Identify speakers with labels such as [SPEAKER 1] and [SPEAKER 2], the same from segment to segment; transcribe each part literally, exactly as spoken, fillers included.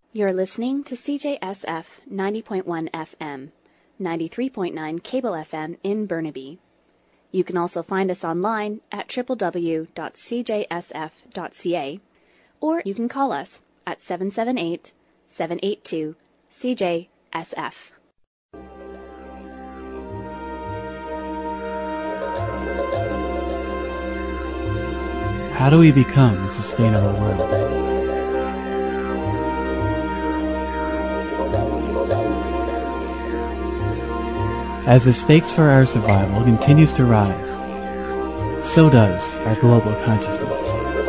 [SPEAKER 1] You're listening to C J S F ninety point one F M, ninety-three point nine Cable F M in Burnaby. You can also find us online at w w w dot c j s f dot c a, or you can call us at seven seven eight, seven eight two, C J S F.
[SPEAKER 2] How do we become a sustainable world? As the stakes for our survival continues to rise, so does our global consciousness.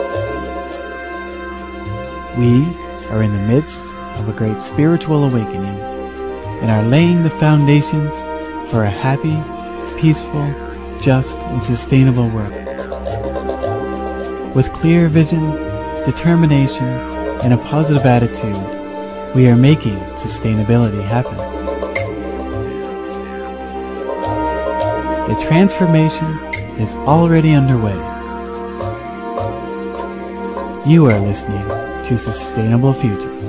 [SPEAKER 2] We are in the midst of a great spiritual awakening and are laying the foundations for a happy, peaceful, just, and sustainable world. With clear vision, determination, and a positive attitude, we are making sustainability happen. The transformation is already underway. You are listening to Sustainable Futures.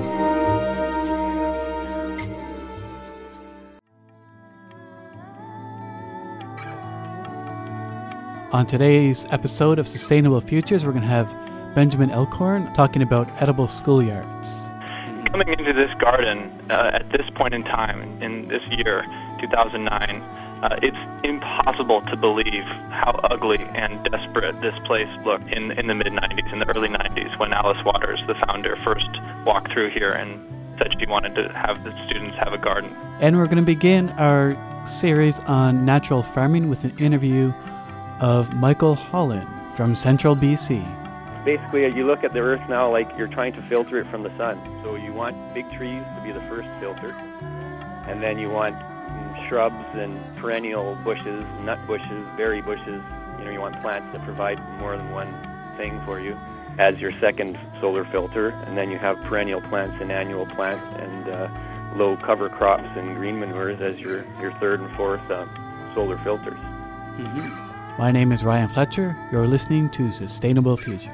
[SPEAKER 2] On today's episode of Sustainable Futures, we're going to have Benjamin Elkhorn talking about edible schoolyards.
[SPEAKER 3] Coming into this garden uh, at this point in time, in this year, two thousand nine, uh, it's impossible to believe how ugly and desperate this place looked in, in the mid-nineties, in the early nineties, when Alice Waters, the founder, first walked through here and said she wanted to have the students have a garden.
[SPEAKER 2] And we're going to begin our series on natural farming with an interview of Michael Holland from Central B C.
[SPEAKER 4] Basically, you look at the earth now like you're trying to filter it from the sun. So you want big trees to be the first filter, and then you want shrubs and perennial bushes, nut bushes, berry bushes. You know, you want plants that provide more than one thing for you as your second solar filter, and then you have perennial plants and annual plants and uh, low cover crops and green manures as your, your third and fourth uh, solar filters.
[SPEAKER 2] Mm-hmm. My name is Ryan Fletcher. You're listening to Sustainable Futures.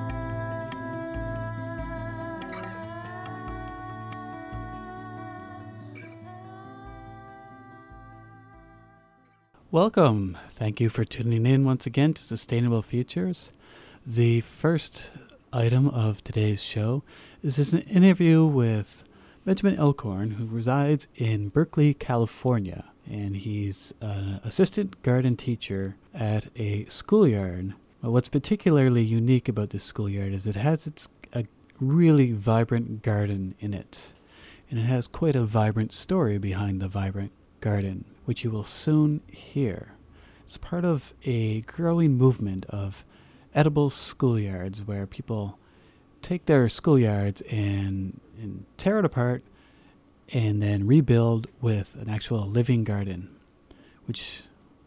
[SPEAKER 2] Welcome. Thank you for tuning in once again to Sustainable Futures. The first item of today's show is an interview with Benjamin Elkhorn, who resides in Berkeley, California. And he's an assistant garden teacher at a schoolyard. But what's particularly unique about this schoolyard is it has its a really vibrant garden in it. And it has quite a vibrant story behind the vibrant garden, which you will soon hear. It's part of a growing movement of edible schoolyards where people take their schoolyards and, and tear it apart and then rebuild with an actual living garden, which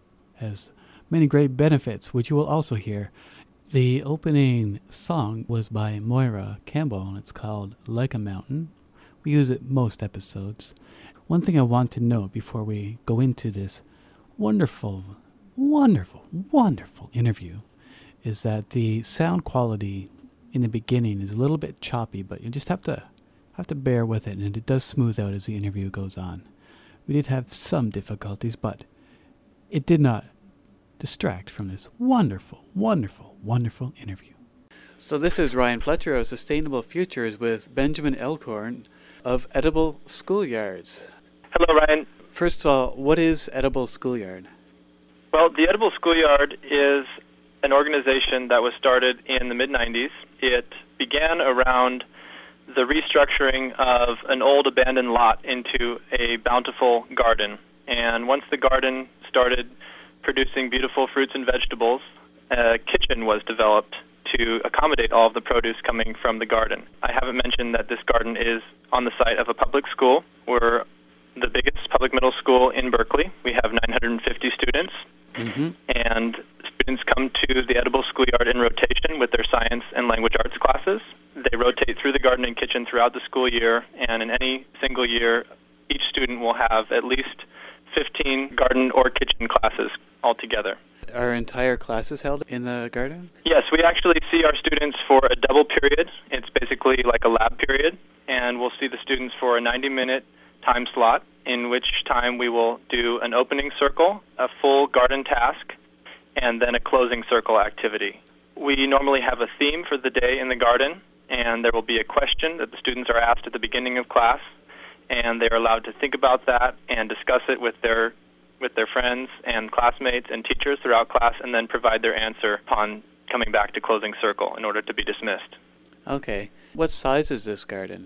[SPEAKER 2] has many great benefits, which you will also hear. The opening song was by Moira Campbell, and it's called Like a Mountain. We use it most episodes. One thing I want to note before we go into this wonderful, wonderful, wonderful interview is that the sound quality in the beginning is a little bit choppy, but you just have to have to bear with it, and it does smooth out as the interview goes on. We did have some difficulties, but it did not distract from this wonderful, wonderful, wonderful interview. So this is Ryan Fletcher of Sustainable Futures with Benjamin Elkhorn of Edible Schoolyards.
[SPEAKER 3] Hello, Ryan.
[SPEAKER 2] First of all, what is Edible Schoolyard?
[SPEAKER 3] Well, the Edible Schoolyard is an organization that was started in the mid-nineties. It began around the restructuring of an old abandoned lot into a bountiful garden. And once the garden started producing beautiful fruits and vegetables, a kitchen was developed to accommodate all of the produce coming from the garden. I haven't mentioned that this garden is on the site of a public school. We're the biggest public middle school in Berkeley. We have nine hundred fifty students, mm-hmm. and students come to the Edible Schoolyard in rotation with their science and language arts classes. They rotate through the garden and kitchen throughout the school year, and in any single year, each student will have at least fifteen garden or kitchen classes altogether.
[SPEAKER 2] Are entire classes held in the garden?
[SPEAKER 3] Yes, we actually see our students for a double period. It's basically like a lab period, and we'll see the students for a ninety-minute time slot, in which time we will do an opening circle, a full garden task, and then a closing circle activity. We normally have a theme for the day in the garden, and there will be a question that the students are asked at the beginning of class, and they're allowed to think about that and discuss it with their with their friends and classmates and teachers throughout class, and then provide their answer upon coming back to closing circle in order to be dismissed.
[SPEAKER 2] Okay. What size is this garden?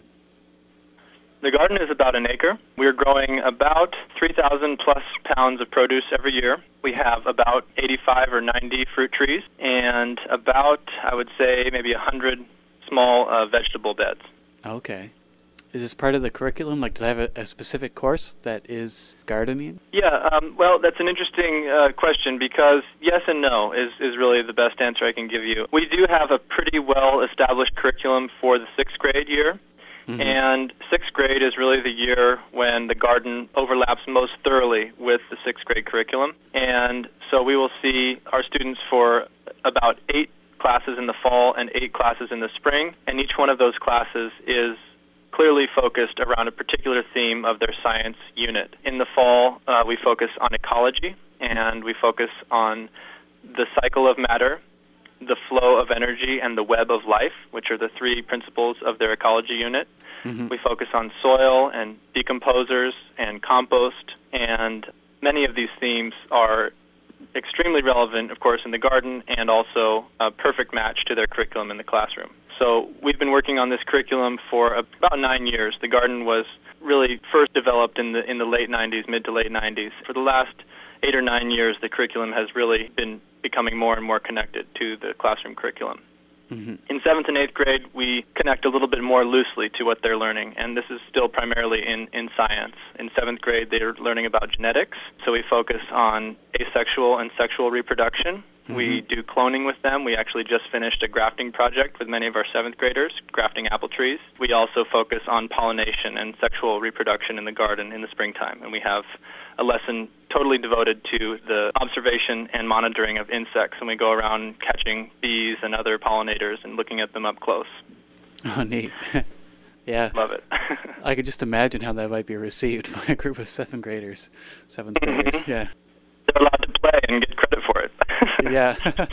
[SPEAKER 3] The garden is about an acre. We're growing about three thousand plus pounds of produce every year. We have about eighty-five or ninety fruit trees and about, I would say, maybe one hundred small uh, vegetable beds.
[SPEAKER 2] Okay. Is this part of the curriculum? Like, do they have a, a specific course that is gardening?
[SPEAKER 3] Yeah, um, well, that's an interesting uh, question because yes and no is, is really the best answer I can give you. We do have a pretty well-established curriculum for the sixth grade year. Mm-hmm. And sixth grade is really the year when the garden overlaps most thoroughly with the sixth grade curriculum. And so we will see our students for about eight classes in the fall and eight classes in the spring. And each one of those classes is clearly focused around a particular theme of their science unit. In the fall, uh, we focus on ecology, and we focus on the cycle of matter, the flow of energy, and the web of life, which are the three principles of their ecology unit. Mm-hmm. We focus on soil and decomposers and compost, and many of these themes are extremely relevant, of course, in the garden, and also a perfect match to their curriculum in the classroom. So we've been working on this curriculum for about nine years. The garden was really first developed in the in the late nineties, mid to late nineties. For the last eight or nine years, the curriculum has really been becoming more and more connected to the classroom curriculum. Mm-hmm. In seventh and eighth grade, we connect a little bit more loosely to what they're learning, and this is still primarily in, in science. In seventh grade, they're learning about genetics, so we focus on asexual and sexual reproduction. Mm-hmm. We do cloning with them. We actually just finished a grafting project with many of our seventh graders, grafting apple trees. We also focus on pollination and sexual reproduction in the garden in the springtime, and we have a lesson totally devoted to the observation and monitoring of insects, and we go around catching bees and other pollinators and looking at them up close.
[SPEAKER 2] Oh, neat. Yeah.
[SPEAKER 3] Love it.
[SPEAKER 2] I could just imagine how that might be received by a group of seventh graders. Seventh graders,
[SPEAKER 3] mm-hmm.
[SPEAKER 2] yeah.
[SPEAKER 3] They're allowed to play and get credit for it.
[SPEAKER 2] Yeah.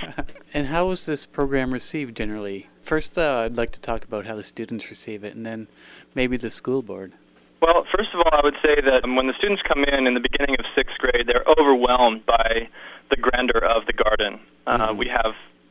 [SPEAKER 2] And how was this program received generally? First, uh, I'd like to talk about how the students receive it, and then maybe the school board.
[SPEAKER 3] Well, first of all, I would say that when the students come in in the beginning of sixth grade, they're overwhelmed by the grandeur of the garden. Uh, mm-hmm. We have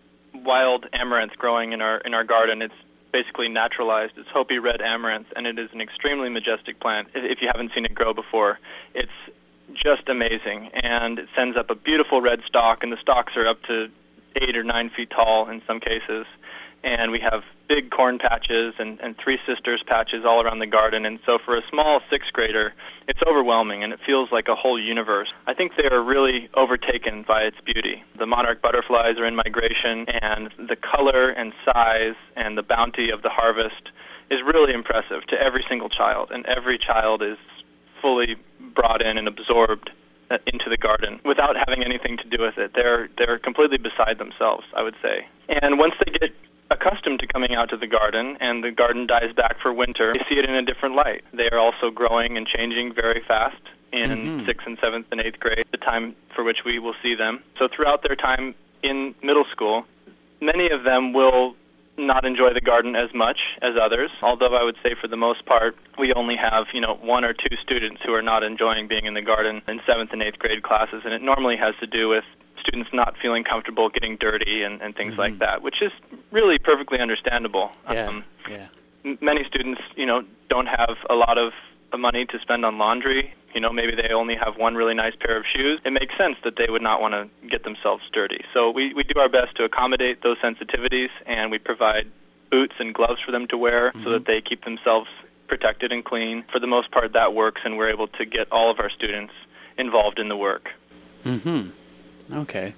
[SPEAKER 3] wild amaranth growing in our in our garden. It's basically naturalized. It's Hopi red amaranth, and it is an extremely majestic plant. If you haven't seen it grow before, it's just amazing, and it sends up a beautiful red stalk, and the stalks are up to eight or nine feet tall in some cases. And we have big corn patches and, and Three Sisters patches all around the garden. And so for a small sixth grader, it's overwhelming, and it feels like a whole universe. I think they are really overtaken by its beauty. The monarch butterflies are in migration, and the color and size and the bounty of the harvest is really impressive to every single child. And every child is fully brought in and absorbed into the garden without having anything to do with it. They're they're completely beside themselves, I would say. And once they get accustomed to coming out to the garden and the garden dies back for winter, they see it in a different light. They are also growing and changing very fast in mm-hmm. sixth and seventh and eighth grade, the time for which we will see them. So throughout their time in middle school, many of them will not enjoy the garden as much as others, although I would say for the most part we only have, you know, one or two students who are not enjoying being in the garden in seventh and eighth grade classes, and it normally has to do with students not feeling comfortable getting dirty and, and things mm-hmm. like that, which is really perfectly understandable.
[SPEAKER 2] Yeah,
[SPEAKER 3] um,
[SPEAKER 2] yeah.
[SPEAKER 3] M- many students, you know, don't have a lot of money to spend on laundry. You know, maybe they only have one really nice pair of shoes. It makes sense that they would not want to get themselves dirty. So we, we do our best to accommodate those sensitivities, and we provide boots and gloves for them to wear mm-hmm. so that they keep themselves protected and clean. For the most part, that works, and we're able to get all of our students involved in the work.
[SPEAKER 2] Mm-hmm. Okay.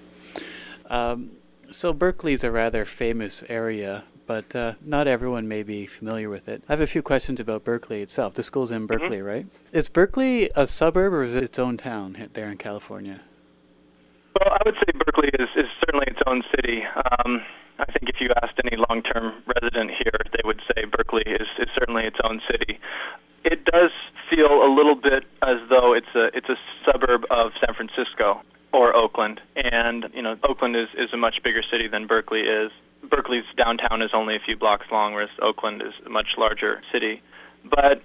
[SPEAKER 2] Um, so Berkeley's a rather famous area, but uh, not everyone may be familiar with it. I have a few questions about Berkeley itself. The school's in Berkeley, mm-hmm. right? Is Berkeley a suburb or is it its own town there in California?
[SPEAKER 3] Well, I would say Berkeley is, is certainly its own city. Um, I think if you asked any long-term resident here, they would say Berkeley is, is certainly its own city. It does feel a little bit as though it's a it's a suburb of San Francisco or Oakland, and you know Oakland is, is a much bigger city than Berkeley is. Berkeley's downtown is only a few blocks long, whereas Oakland is a much larger city. But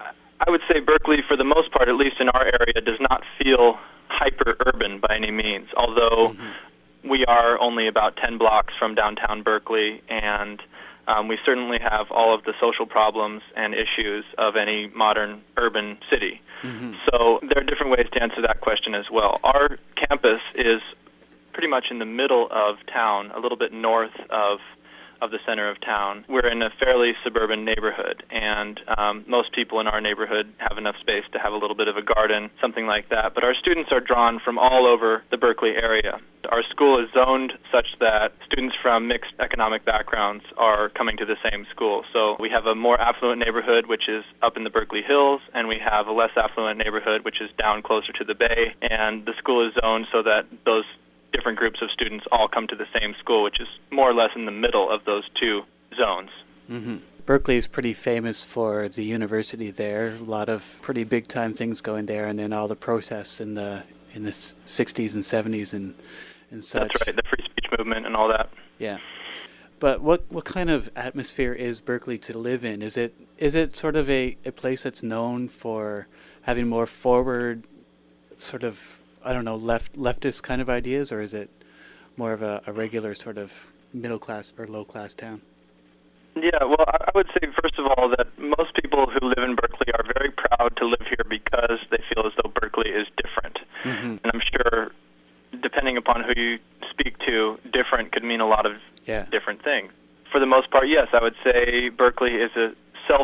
[SPEAKER 3] I would say Berkeley, for the most part, at least in our area, does not feel hyper-urban by any means, although mm-hmm. we are only about ten blocks from downtown Berkeley, and um, we certainly have all of the social problems and issues of any modern urban city. Mm-hmm. So there are different ways to answer that question as well. Our campus is pretty much in the middle of town, a little bit north of of the center of town. We're in a fairly suburban neighborhood, and um, most people in our neighborhood have enough space to have a little bit of a garden, something like that. But our students are drawn from all over the Berkeley area. Our school is zoned such that students from mixed economic backgrounds are coming to the same school. So we have a more affluent neighborhood, which is up in the Berkeley Hills, and we have a less affluent neighborhood, which is down closer to the bay. And the school is zoned so that those different groups of students all come to the same school, which is more or less in the middle of those two zones.
[SPEAKER 2] Mm-hmm. Berkeley is pretty famous for the university there. A lot of pretty big-time things going there, and then all the protests in the in the sixties and seventies and and such.
[SPEAKER 3] That's right, the free speech movement and all that.
[SPEAKER 2] Yeah. But what what kind of atmosphere is Berkeley to live in? Is it is it sort of a, a place that's known for having more forward sort of I don't know, left leftist kind of ideas, or is it more of a, a regular sort of middle-class or low-class town?
[SPEAKER 3] Yeah, well, I would say, first of all, that most people who live in Berkeley are very proud to live here because they feel as though Berkeley is different. Mm-hmm. And I'm sure, depending upon who you speak to, different could mean a lot of yeah. different things. For the most part, yes, I would say Berkeley is a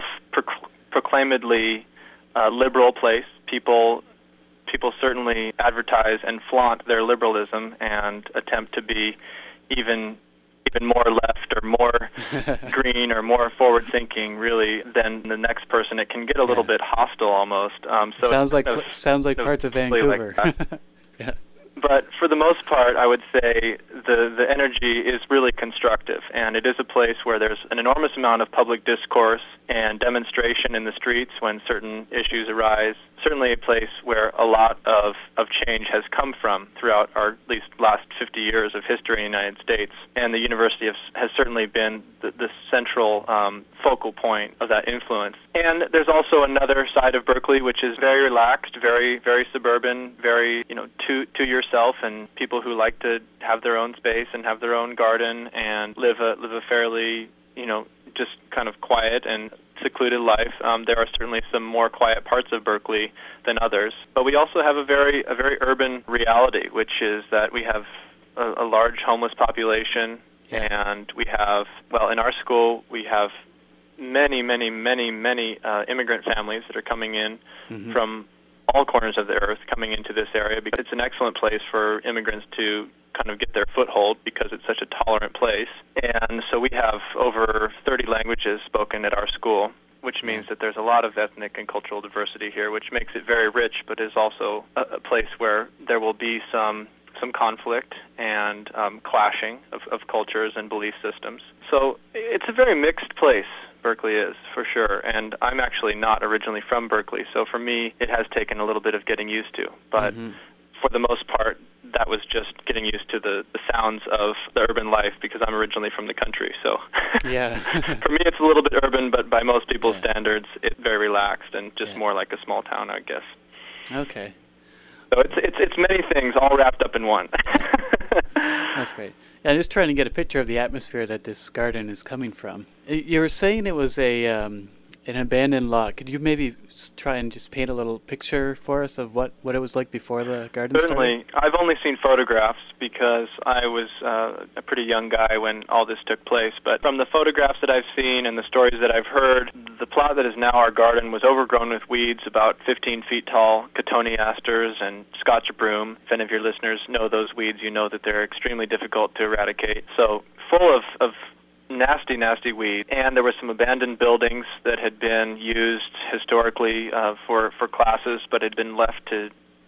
[SPEAKER 3] self-proclaimedly uh, liberal place. People... People certainly advertise and flaunt their liberalism and attempt to be even even more left or more green or more forward-thinking, really, than the next person. It can get a little yeah. bit hostile almost. Um, so
[SPEAKER 2] sounds like
[SPEAKER 3] of,
[SPEAKER 2] sounds like parts of Vancouver.
[SPEAKER 3] Like
[SPEAKER 2] yeah.
[SPEAKER 3] But for the most part, I would say the, the energy is really constructive, and it is a place where there's an enormous amount of public discourse and demonstration in the streets when certain issues arise. Certainly a place where a lot of, of change has come from throughout our at least last fifty years of history in the United States, and the university has, has certainly been the, the central um, focal point of that influence. And there's also another side of Berkeley which is very relaxed, very very suburban, very you know to to yourself, and people who like to have their own space and have their own garden and live a live a fairly you know just kind of quiet and secluded life. Um, there are certainly some more quiet parts of Berkeley than others, but we also have a very a very urban reality, which is that we have a, a large homeless population, yeah. and we have well in our school we have many many many many uh, immigrant families that are coming in mm-hmm. from all corners of the earth, coming into this area because it's an excellent place for immigrants to kind of get their foothold because it's such a tolerant place. And so we have over thirty languages spoken at our school, which means that there's a lot of ethnic and cultural diversity here, which makes it very rich, but is also a, a place where there will be some some conflict and um, clashing of, of cultures and belief systems. So it's a very mixed place, Berkeley is, for sure. And I'm actually not originally from Berkeley, so for me it has taken a little bit of getting used to. But mm-hmm. for the most part, that was just getting used to the, the sounds of the urban life because I'm originally from the country. So
[SPEAKER 2] yeah.
[SPEAKER 3] for me it's a little bit urban, but by most people's
[SPEAKER 2] yeah.
[SPEAKER 3] standards it's very relaxed and just yeah. more like a small town, I guess.
[SPEAKER 2] Okay.
[SPEAKER 3] So it's it's it's many things all wrapped up in one.
[SPEAKER 2] That's great. Yeah, I'm just trying to get a picture of the atmosphere that this garden is coming from. You were saying it was a um, an abandoned lot. Could you maybe try and just paint a little picture for us of what, what it was like before the garden
[SPEAKER 3] Certainly.
[SPEAKER 2] started?
[SPEAKER 3] Certainly. I've only seen photographs because I was uh, a pretty young guy when all this took place. But from the photographs that I've seen and the stories that I've heard, the plot that is now our garden was overgrown with weeds about fifteen feet tall, cotoneasters and Scotch broom. If any of your listeners know those weeds, you know that they're extremely difficult to eradicate. So full of, of nasty, nasty weed. And there were some abandoned buildings that had been used historically uh, for, for classes, but had been left to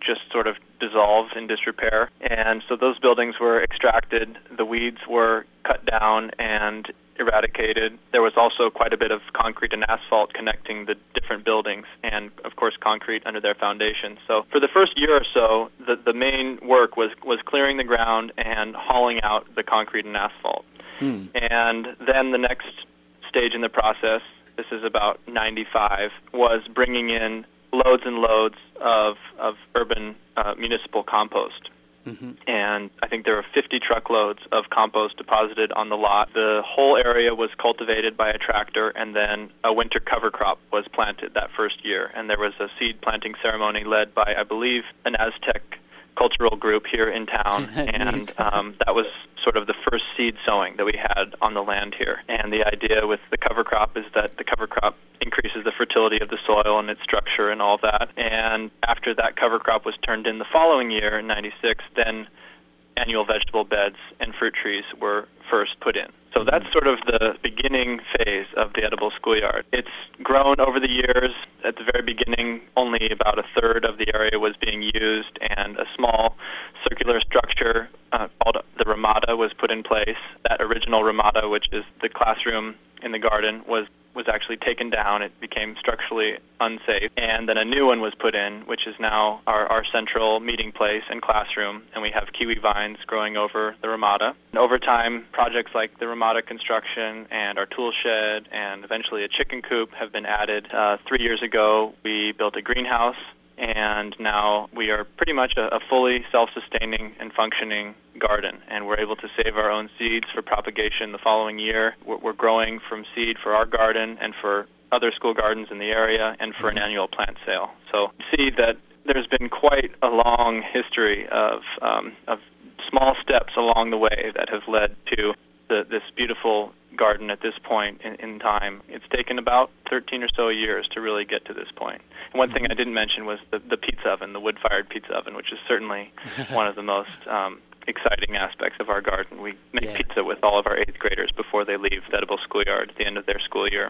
[SPEAKER 3] just sort of dissolve in disrepair. And so those buildings were extracted, the weeds were cut down and eradicated. There was also quite a bit of concrete and asphalt connecting the different buildings, and of course concrete under their foundations. So for the first year or so, the, the main work was, was clearing the ground and hauling out the concrete and asphalt. Hmm. And then the next stage in the process, this is about ninety-five, was bringing in loads and loads of, of urban uh, municipal compost. Mm-hmm. And I think there were fifty truckloads of compost deposited on the lot. The whole area was cultivated by a tractor, and then a winter cover crop was planted that first year. And there was a seed planting ceremony led by, I believe, an Aztec cultural group here in town. And um, that was sort of the first seed sowing that we had on the land here. And the idea with the cover crop is that the cover crop increases the fertility of the soil and its structure and all that. And after that cover crop was turned in the following year, in ninety-six, then annual vegetable beds and fruit trees were first put in. So mm-hmm. that's sort of the beginning phase of the edible schoolyard. It's grown over the years. At the very beginning, only about a third of the area was being used, and a small circular structure uh, called the ramada was put in place. That original ramada, which is the classroom in the garden, was was actually taken down. It became structurally unsafe. And then a new one was put in, which is now our, our central meeting place and classroom. And we have kiwi vines growing over the ramada. And over time, projects like the ramada construction and our tool shed and eventually a chicken coop have been added. Uh, three years ago, we built a greenhouse, and now we are pretty much a, a fully self-sustaining and functioning garden, and we're able to save our own seeds for propagation the following year. We're, we're growing from seed for our garden and for other school gardens in the area and for an annual plant sale. So you see that there's been quite a long history of, um, of small steps along the way that have led to the, this beautiful garden at this point in, in time. It's taken about thirteen or so years to really get to this point. And one thing I didn't mention was the, the pizza oven, the wood-fired pizza oven, which is certainly one of the most um, exciting aspects of our garden. We make yeah. pizza with all of our eighth graders before they leave the edible schoolyard at the end of their school year,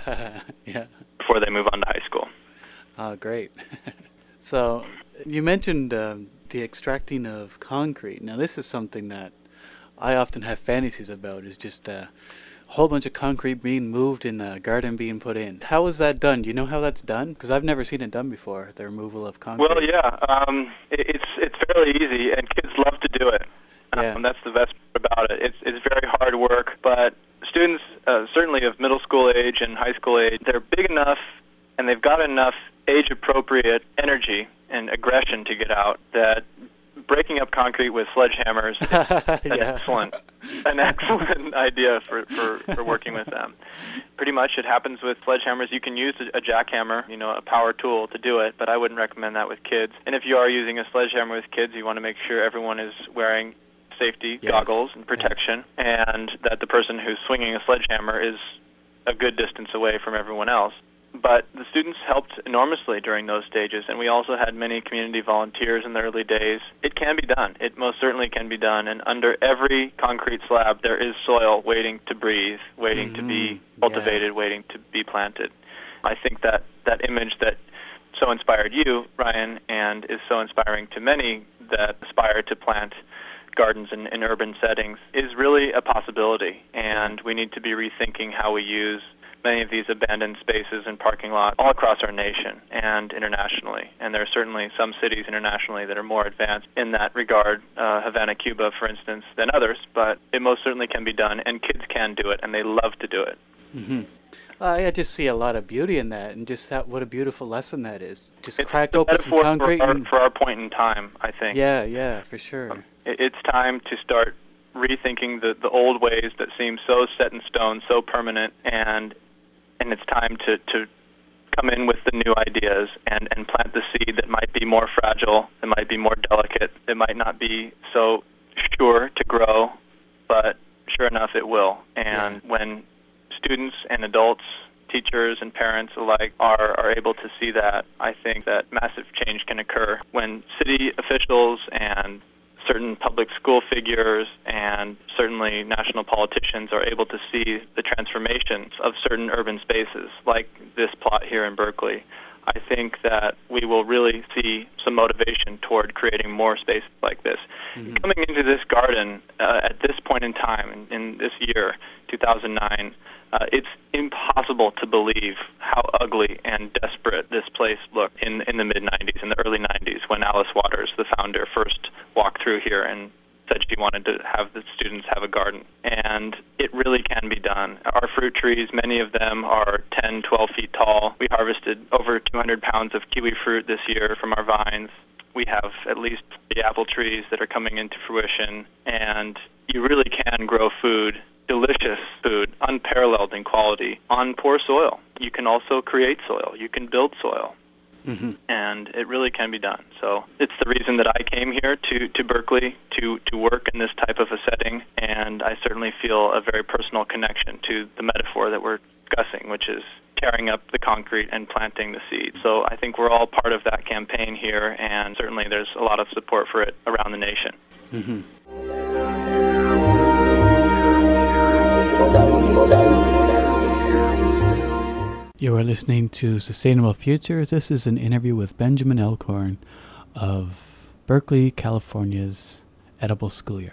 [SPEAKER 2] yeah.
[SPEAKER 3] before they move on to high school.
[SPEAKER 2] Oh, great. So you mentioned um, the extracting of concrete. Now, this is something that I often have fantasies about, is just a whole bunch of concrete being moved in the garden being put in. How is that done? Do you know how that's done? Because I've never seen it done before, the removal of concrete.
[SPEAKER 3] Well, yeah, um, it, it's it's fairly easy, and kids love to do it. Yeah. Um, that's the best part about it. It's it's very hard work, but students, uh, certainly of middle school age and high school age, they're big enough, and they've got enough age-appropriate energy and aggression to get out that breaking up concrete with sledgehammers is an
[SPEAKER 2] yeah.
[SPEAKER 3] excellent, an excellent idea for, for, for working with them. Pretty much it happens with sledgehammers. You can use a, a jackhammer, you know, a power tool to do it, but I wouldn't recommend that with kids. And if you are using a sledgehammer with kids, you want to make sure everyone is wearing safety
[SPEAKER 2] yes.
[SPEAKER 3] goggles and protection, yeah. and that the person who's swinging a sledgehammer is a good distance away from everyone else. But the students helped enormously during those stages, and we also had many community volunteers in the early days. It can be done. It most certainly can be done, and under every concrete slab there is soil waiting to breathe, waiting mm-hmm. to be cultivated,
[SPEAKER 2] yes.
[SPEAKER 3] waiting to be planted. I think that that image that so inspired you, Ryan, and is so inspiring to many that aspire to plant gardens in, in urban settings is really a possibility, and we need to be rethinking how we use many of these abandoned spaces and parking lots all across our nation and internationally. And there are certainly some cities internationally that are more advanced in that regard, uh, Havana, Cuba, for instance, than others, but it most certainly can be done, and kids can do it, and they love to do it.
[SPEAKER 2] Mm-hmm. Uh, I just see a lot of beauty in that, and just that, what a beautiful lesson that is. Just
[SPEAKER 3] it's
[SPEAKER 2] crack open some concrete.
[SPEAKER 3] For our,
[SPEAKER 2] and...
[SPEAKER 3] for our point in time, I think.
[SPEAKER 2] Yeah, yeah, for sure.
[SPEAKER 3] Um, it, it's time to start rethinking the, the old ways that seem so set in stone, so permanent, and and it's time to, to come in with the new ideas and, and plant the seed that might be more fragile, that might be more delicate, that might not be so sure to grow, but sure enough it will. And yeah. when students and adults, teachers and parents alike are, are able to see that, I think that massive change can occur. When city officials and certain public school figures and certainly national politicians are able to see the transformations of certain urban spaces, like this plot here in Berkeley, I think that we will really see some motivation toward creating more spaces like this. Mm-hmm. Coming into this garden uh, at this point in time, in, in this year, two thousand nine, uh, it's impossible to believe how ugly and desperate this place looked in, in the mid-nineties, in the early nineties, when Alice Waters, the founder, first walked through here and said she wanted to have the students have a garden. And it really can be done. Our fruit trees, many of them are ten, twelve feet tall. We harvested over two hundred pounds of kiwi fruit this year from our vines. We have at least the apple trees that are coming into fruition. And you really can grow food, delicious food, unparalleled in quality, on poor soil. You can also create soil. You can build soil. Mm-hmm. And it really can be done. So it's the reason that I came here to, to Berkeley to, to work in this type of a setting, and I certainly feel a very personal connection to the metaphor that we're discussing, which is tearing up the concrete and planting the seed. So I think we're all part of that campaign here, and certainly there's a lot of support for it around the nation.
[SPEAKER 2] Mm-hmm. You are listening to Sustainable Futures. This is an interview with Benjamin Elkhorn of Berkeley, California's Edible Schoolyard.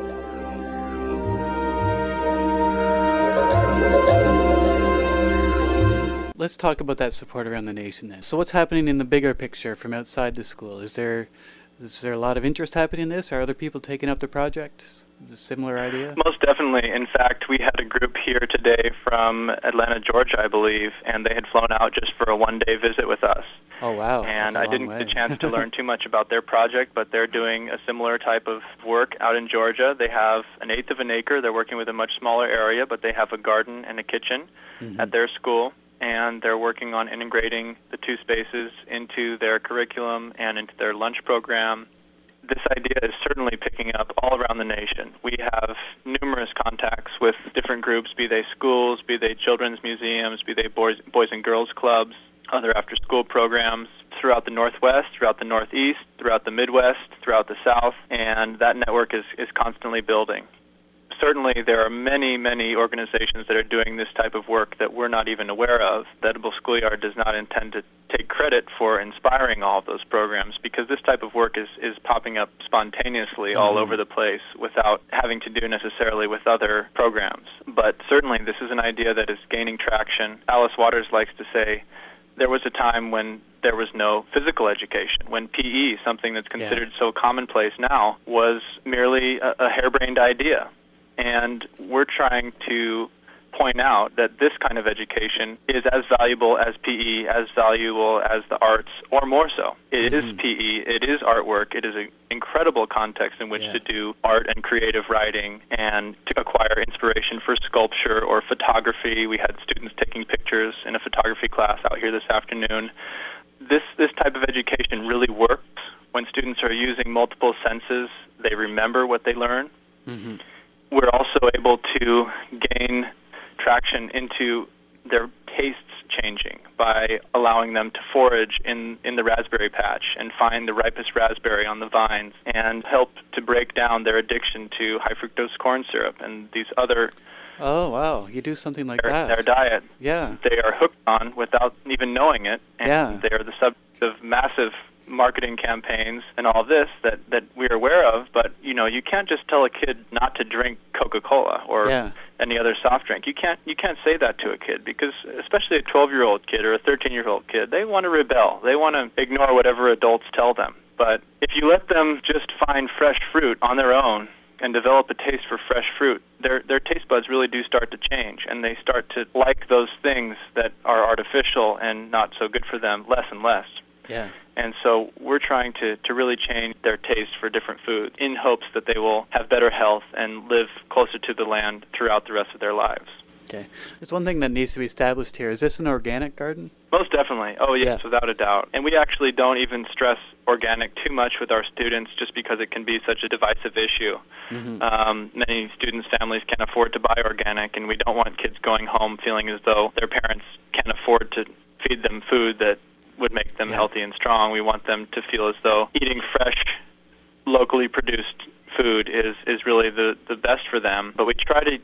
[SPEAKER 2] Let's talk about that support around the nation then. So what's happening in the bigger picture from outside the school? Is there is there a lot of interest happening in this? Are other people taking up the project? Is it a similar idea?
[SPEAKER 3] Most definitely. In fact, we had a group here today from Atlanta, Georgia, I believe, and they had flown out just for a one-day visit with us.
[SPEAKER 2] Oh, wow.
[SPEAKER 3] And I didn't get a chance to learn too much about their project, but they're doing a similar type of work out in Georgia. They have an eighth of an acre. They're working with a much smaller area, but they have a garden and a kitchen mm-hmm. at their school. And they're working on integrating the two spaces into their curriculum and into their lunch program. This idea is certainly picking up all around the nation. We have numerous contacts with different groups, be they schools, be they children's museums, be they boys, boys and girls clubs, other after-school programs throughout the Northwest, throughout the Northeast, throughout the Midwest, throughout the South, and that network is, is constantly building. Certainly, there are many, many organizations that are doing this type of work that we're not even aware of. The Edible Schoolyard does not intend to take credit for inspiring all of those programs, because this type of work is, is popping up spontaneously mm-hmm. all over the place without having to do necessarily with other programs. But certainly, this is an idea that is gaining traction. Alice Waters likes to say, there was a time when there was no physical education, when P E, something that's considered yeah. so commonplace now, was merely a, a harebrained idea. And we're trying to point out that this kind of education is as valuable as P E, as valuable as the arts, or more so. It mm-hmm. is P E, it is artwork, it is an incredible context in which yeah. to do art and creative writing and to acquire inspiration for sculpture or photography. We had students taking pictures in a photography class out here this afternoon. This, this type of education really works when students are using multiple senses. They remember what they learn. Mm-hmm. We're also able to gain traction into their tastes changing by allowing them to forage in, in the raspberry patch and find the ripest raspberry on the vines and help to break down their addiction to high fructose corn syrup and these other...
[SPEAKER 2] Oh, wow. You do something like
[SPEAKER 3] their,
[SPEAKER 2] that.
[SPEAKER 3] Their diet.
[SPEAKER 2] Yeah.
[SPEAKER 3] They are hooked on without even knowing it. And
[SPEAKER 2] yeah.
[SPEAKER 3] they are the subject of massive marketing campaigns and all this that, that we're aware of, but, you know, you can't just tell a kid not to drink Coca-Cola or
[SPEAKER 2] yeah.
[SPEAKER 3] any other soft drink. You can't you can't say that to a kid, because especially a twelve-year-old kid or a thirteen-year-old kid, they want to rebel. They want to ignore whatever adults tell them. But if you let them just find fresh fruit on their own and develop a taste for fresh fruit, their their taste buds really do start to change, and they start to like those things that are artificial and not so good for them less and less.
[SPEAKER 2] Yeah.
[SPEAKER 3] And so we're trying to, to really change their taste for different foods in hopes that they will have better health and live closer to the land throughout the rest of their lives.
[SPEAKER 2] Okay. There's one thing that needs to be established here. Is this an organic garden?
[SPEAKER 3] Most definitely. Oh, yes, yeah. Without a doubt. And we actually don't even stress organic too much with our students just because it can be such a divisive issue. Mm-hmm. Um, many students' families can't afford to buy organic, and we don't want kids going home feeling as though their parents can't afford to feed them food that would make them yeah. healthy and strong. We want them to feel as though eating fresh, locally produced food is, is really the, the best for them. But we try to avoid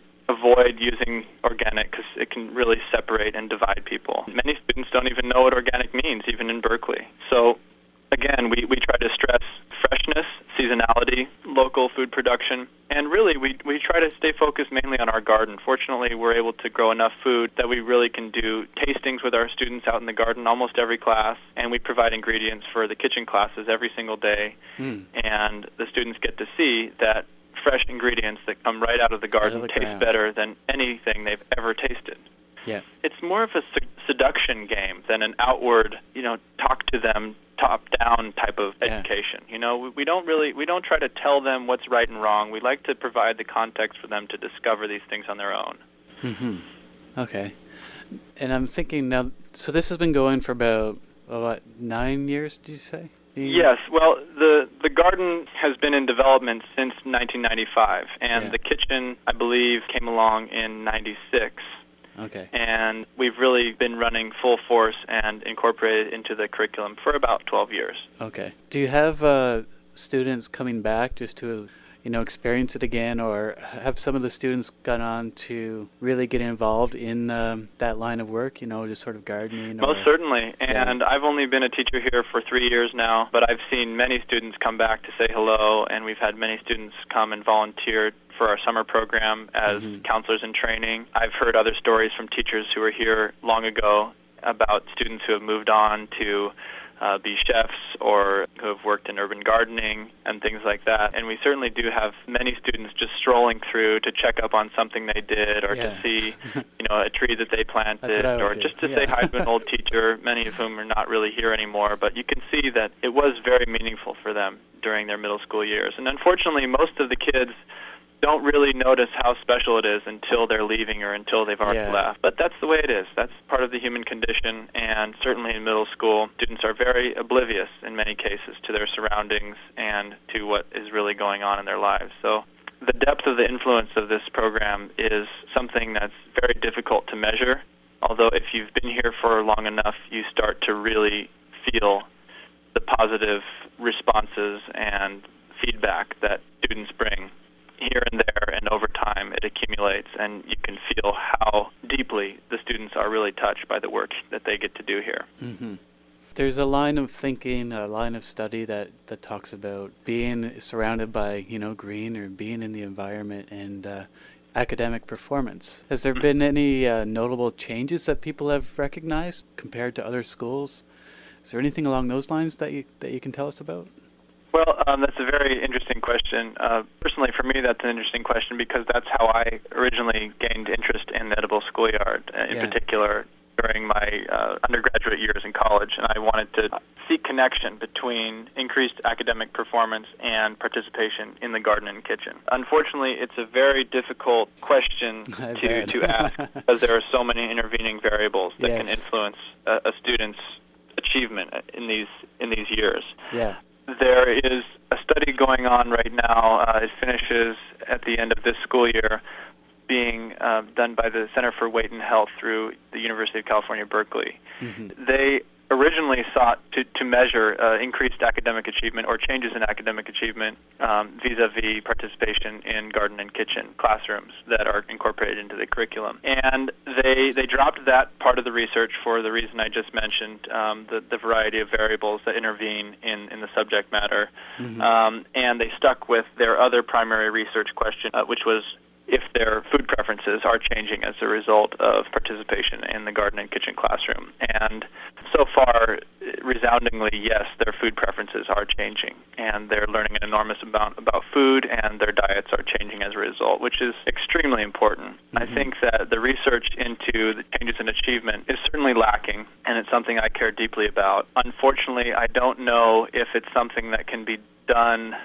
[SPEAKER 3] avoid using organic because it can really separate and divide people. Many students don't even know what organic means, even in Berkeley. So again, we, we try to stress freshness, seasonality, local food production, and really we, we try to stay focused mainly on our garden. Fortunately, we're able to grow enough food that we really can do tastings with our students out in the garden almost every class, and we provide ingredients for the kitchen classes every single day, mm. and the students get to see that fresh ingredients that come right out of the garden
[SPEAKER 2] out of the
[SPEAKER 3] taste
[SPEAKER 2] ground.
[SPEAKER 3] better than anything they've ever tasted.
[SPEAKER 2] Yeah.
[SPEAKER 3] It's more of a se- seduction game than an outward, you know, talk to them, top-down type of
[SPEAKER 2] yeah.
[SPEAKER 3] education. You know, we, we don't really, we don't try to tell them what's right and wrong. We like to provide the context for them to discover these things on their own.
[SPEAKER 2] Mm-hmm. Okay. And I'm thinking now, so this has been going for about, oh, what, nine years, did you say?
[SPEAKER 3] Yes. Well, the the garden has been in development since nineteen ninety-five, and
[SPEAKER 2] yeah.
[SPEAKER 3] the kitchen, I believe, came along in ninety-six.
[SPEAKER 2] Okay.
[SPEAKER 3] And we've really been running full force and incorporated into the curriculum for about twelve years.
[SPEAKER 2] Okay. Do you have uh, students coming back just to, you know, experience it again, or have some of the students gone on to really get involved in um, that line of work, you know, just sort of gardening?
[SPEAKER 3] Most
[SPEAKER 2] or,
[SPEAKER 3] certainly. And
[SPEAKER 2] yeah.
[SPEAKER 3] I've only been a teacher here for three years now, but I've seen many students come back to say hello, and we've had many students come and volunteer for our summer program as mm-hmm. counselors in training. I've heard other stories from teachers who were here long ago about students who have moved on to uh, be chefs or who have worked in urban gardening and things like that. And we certainly do have many students just strolling through to check up on something they did, or
[SPEAKER 2] yeah.
[SPEAKER 3] to see, you know, a tree that they planted, or just to
[SPEAKER 2] yeah.
[SPEAKER 3] say hi to an old teacher, many of whom are not really here anymore. But you can see that it was very meaningful for them during their middle school years. And unfortunately, most of the kids don't really notice how special it is until they're leaving or until they've already
[SPEAKER 2] yeah.
[SPEAKER 3] left. But that's the way it is. That's part of the human condition, and certainly in middle school, students are very oblivious in many cases to their surroundings and to what is really going on in their lives. So the depth of the influence of this program is something that's very difficult to measure, although if you've been here for long enough, you start to really feel the positive responses and feedback that students bring. Here and there, and over time it accumulates, and you can feel how deeply the students are really touched by the work that they get to do here.
[SPEAKER 2] Mm-hmm. There's a line of thinking, a line of study that, that talks about being surrounded by, you know, green, or being in the environment, and uh, academic performance. Has there been any uh, notable changes that people have recognized compared to other schools? Is there anything along those lines that you that you can tell us about?
[SPEAKER 3] Well, um, that's a very interesting question. Uh, personally, for me, that's an interesting question because that's how I originally gained interest in the edible schoolyard, uh, in
[SPEAKER 2] yeah.
[SPEAKER 3] particular during my uh, undergraduate years in college. And I wanted to seek connection between increased academic performance and participation in the garden and kitchen. Unfortunately, it's a very difficult question to, to ask because there are so many intervening variables that yes. can influence a, a student's achievement in these in these years.
[SPEAKER 2] Yeah.
[SPEAKER 3] There is a study going on right now. Uh, it finishes at the end of this school year, being uh, done by the Center for Weight and Health through the University of California, Berkeley. Mm-hmm. They originally sought to, to measure uh, increased academic achievement or changes in academic achievement um, vis-a-vis participation in garden and kitchen classrooms that are incorporated into the curriculum. And they they dropped that part of the research for the reason I just mentioned, um, the, the variety of variables that intervene in, in the subject matter. Mm-hmm. Um, and they stuck with their other primary research question, uh, which was if their food preferences are changing as a result of participation in the garden and kitchen classroom. And so far, resoundingly, yes, their food preferences are changing, and they're learning an enormous amount about food, and their diets are changing as a result, which is extremely important. Mm-hmm. I think that the research into the changes in achievement is certainly lacking, and it's something I care deeply about. Unfortunately, I don't know if it's something that can be done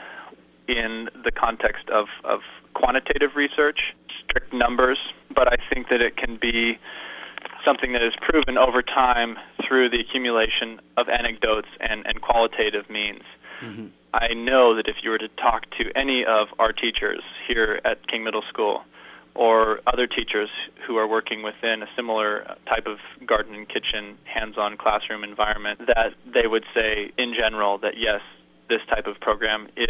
[SPEAKER 3] in the context of, of quantitative research, strict numbers, but I think that it can be something that is proven over time through the accumulation of anecdotes and, and qualitative means. Mm-hmm. I know that if you were to talk to any of our teachers here at King Middle School or other teachers who are working within a similar type of garden and kitchen hands-on classroom environment, that they would say in general that yes, this type of program is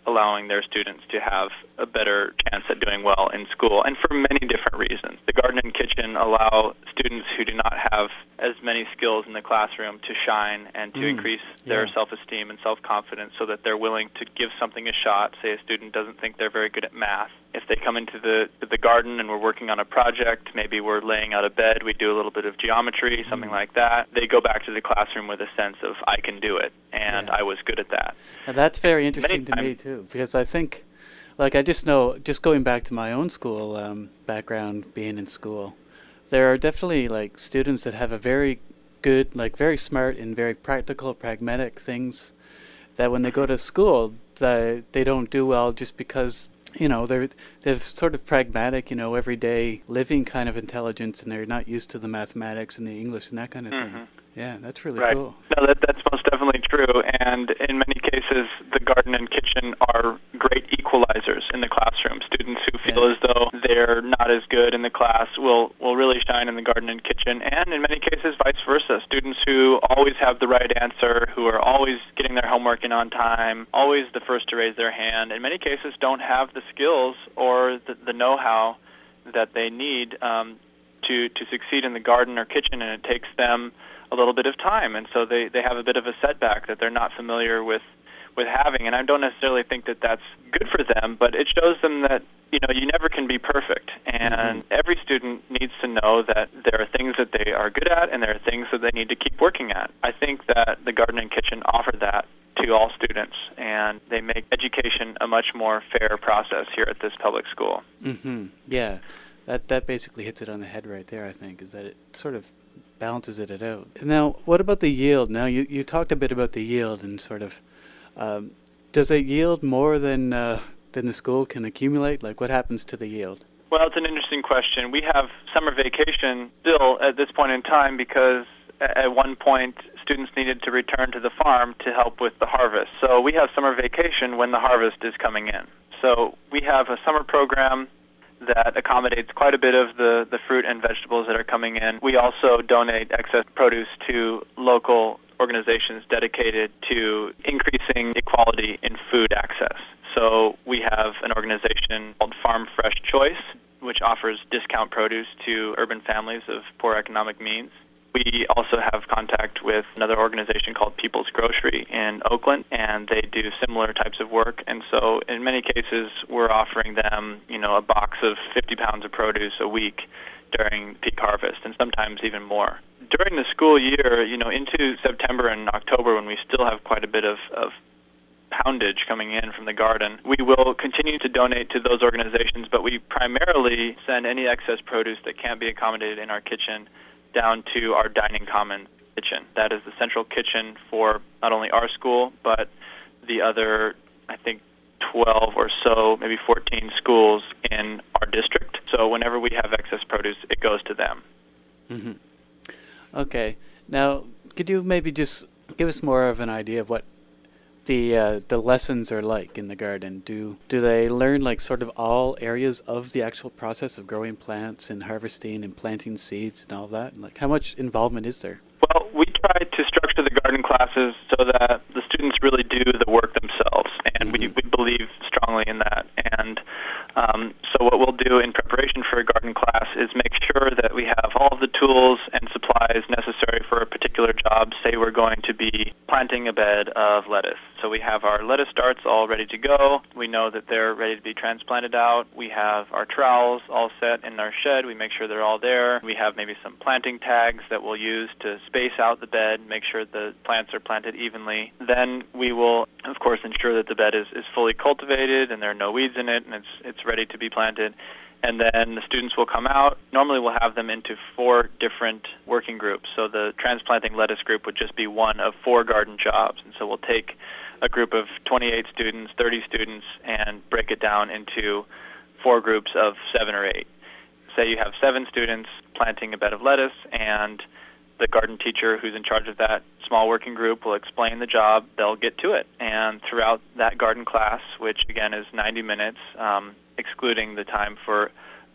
[SPEAKER 3] allowing their students to have a better chance at doing well in school, and for many different reasons. The garden and kitchen allow students who do not have as many skills in the classroom to shine and to mm, increase their yeah. self-esteem and self-confidence so that they're willing to give something a shot. Say a student doesn't think they're very good at math. If they come into the to the garden and we're working on a project, maybe we're laying out a bed, we do a little bit of geometry, something mm. like that, they go back to the classroom with a sense of, I can do it, and yeah. I was good at that.
[SPEAKER 2] Now that's very interesting Many to me, too, because I think, like, I just know, just going back to my own school um, background, being in school, there are definitely, like, students that have a very good, like, very smart and very practical, pragmatic things that when they go to school, the, they don't do well just because, you know, they're they've sort of pragmatic, you know, everyday living kind of intelligence, and they're not used to the mathematics and the English and that kind of mm-hmm. thing. Yeah, that's really
[SPEAKER 3] right.
[SPEAKER 2] cool.
[SPEAKER 3] No, that, that's most definitely true, and in many cases, the garden and kitchen are great equalizers in the classroom. Students who feel yeah. as though they're not as good in the class will, will really shine in the garden and kitchen, and in many cases, vice versa. Students who always have the right answer, who are always getting their homework in on time, always the first to raise their hand, in many cases don't have the skills or the, the know-how that they need um, to, to succeed in the garden or kitchen, and it takes them a little bit of time, and so they, they have a bit of a setback that they're not familiar with with having, and I don't necessarily think that that's good for them, but it shows them that, you know, you never can be perfect, and mm-hmm. every student needs to know that there are things that they are good at and there are things that they need to keep working at. I think that the garden and kitchen offer that to all students, and they make education a much more fair process here at this public school.
[SPEAKER 2] Mm-hmm. Yeah, that that basically hits it on the head right there, I think, is that it sort of balances it out. Now, what about the yield? Now, you, you talked a bit about the yield and sort of, um, does it yield more than uh, than the school can accumulate? Like, what happens to the yield?
[SPEAKER 3] Well, it's an interesting question. We have summer vacation still at this point in time because at one point students needed to return to the farm to help with the harvest. So we have summer vacation when the harvest is coming in. So we have a summer program that accommodates quite a bit of the, the fruit and vegetables that are coming in. We also donate excess produce to local organizations dedicated to increasing equality in food access. So we have an organization called Farm Fresh Choice, which offers discount produce to urban families of poor economic means. We also have contact with another organization called People's Grocery in Oakland, and they do similar types of work. And so in many cases, we're offering them, you know, a box of fifty pounds of produce a week during peak harvest, and sometimes even more. During the school year, you know, into September and October, when we still have quite a bit of, of poundage coming in from the garden, we will continue to donate to those organizations, but we primarily send any excess produce that can't be accommodated in our kitchen down to our dining common kitchen. That is the central kitchen for not only our school, but the other, I think, twelve or so, maybe fourteen schools in our district. So whenever we have excess produce, it goes to them.
[SPEAKER 2] Mm-hmm. Okay. Now, could you maybe just give us more of an idea of what the uh, the lessons are like in the garden? Do do they learn like sort of all areas of the actual process of growing plants and harvesting and planting seeds and all of that? Like, how much involvement is there?
[SPEAKER 3] Well, we try to structure the garden classes so that the students really do the work themselves, and mm-hmm. we, we believe strongly in that. And um, so what we'll do in preparation for a garden class is make sure that we have all of the tools and supplies necessary for a particular job. Say we're going to be planting a bed of lettuce. So we have our lettuce starts all ready to go. We know that they're ready to be transplanted out. We have our trowels all set in our shed. We make sure they're all there. We have maybe some planting tags that we'll use to space out the bed, make sure the plants are planted evenly. Then we will, of course, ensure that the bed is, is fully cultivated and there are no weeds in it and it's it's ready to be planted. And then the students will come out. Normally we'll have them into four different working groups. So the transplanting lettuce group would just be one of four garden jobs. And so we'll take a group of twenty-eight students, thirty students, and break it down into four groups of seven or eight. Say you have seven students planting a bed of lettuce, and the garden teacher who's in charge of that small working group will explain the job. They'll get to it. And throughout that garden class, which again is ninety minutes, um, excluding the time for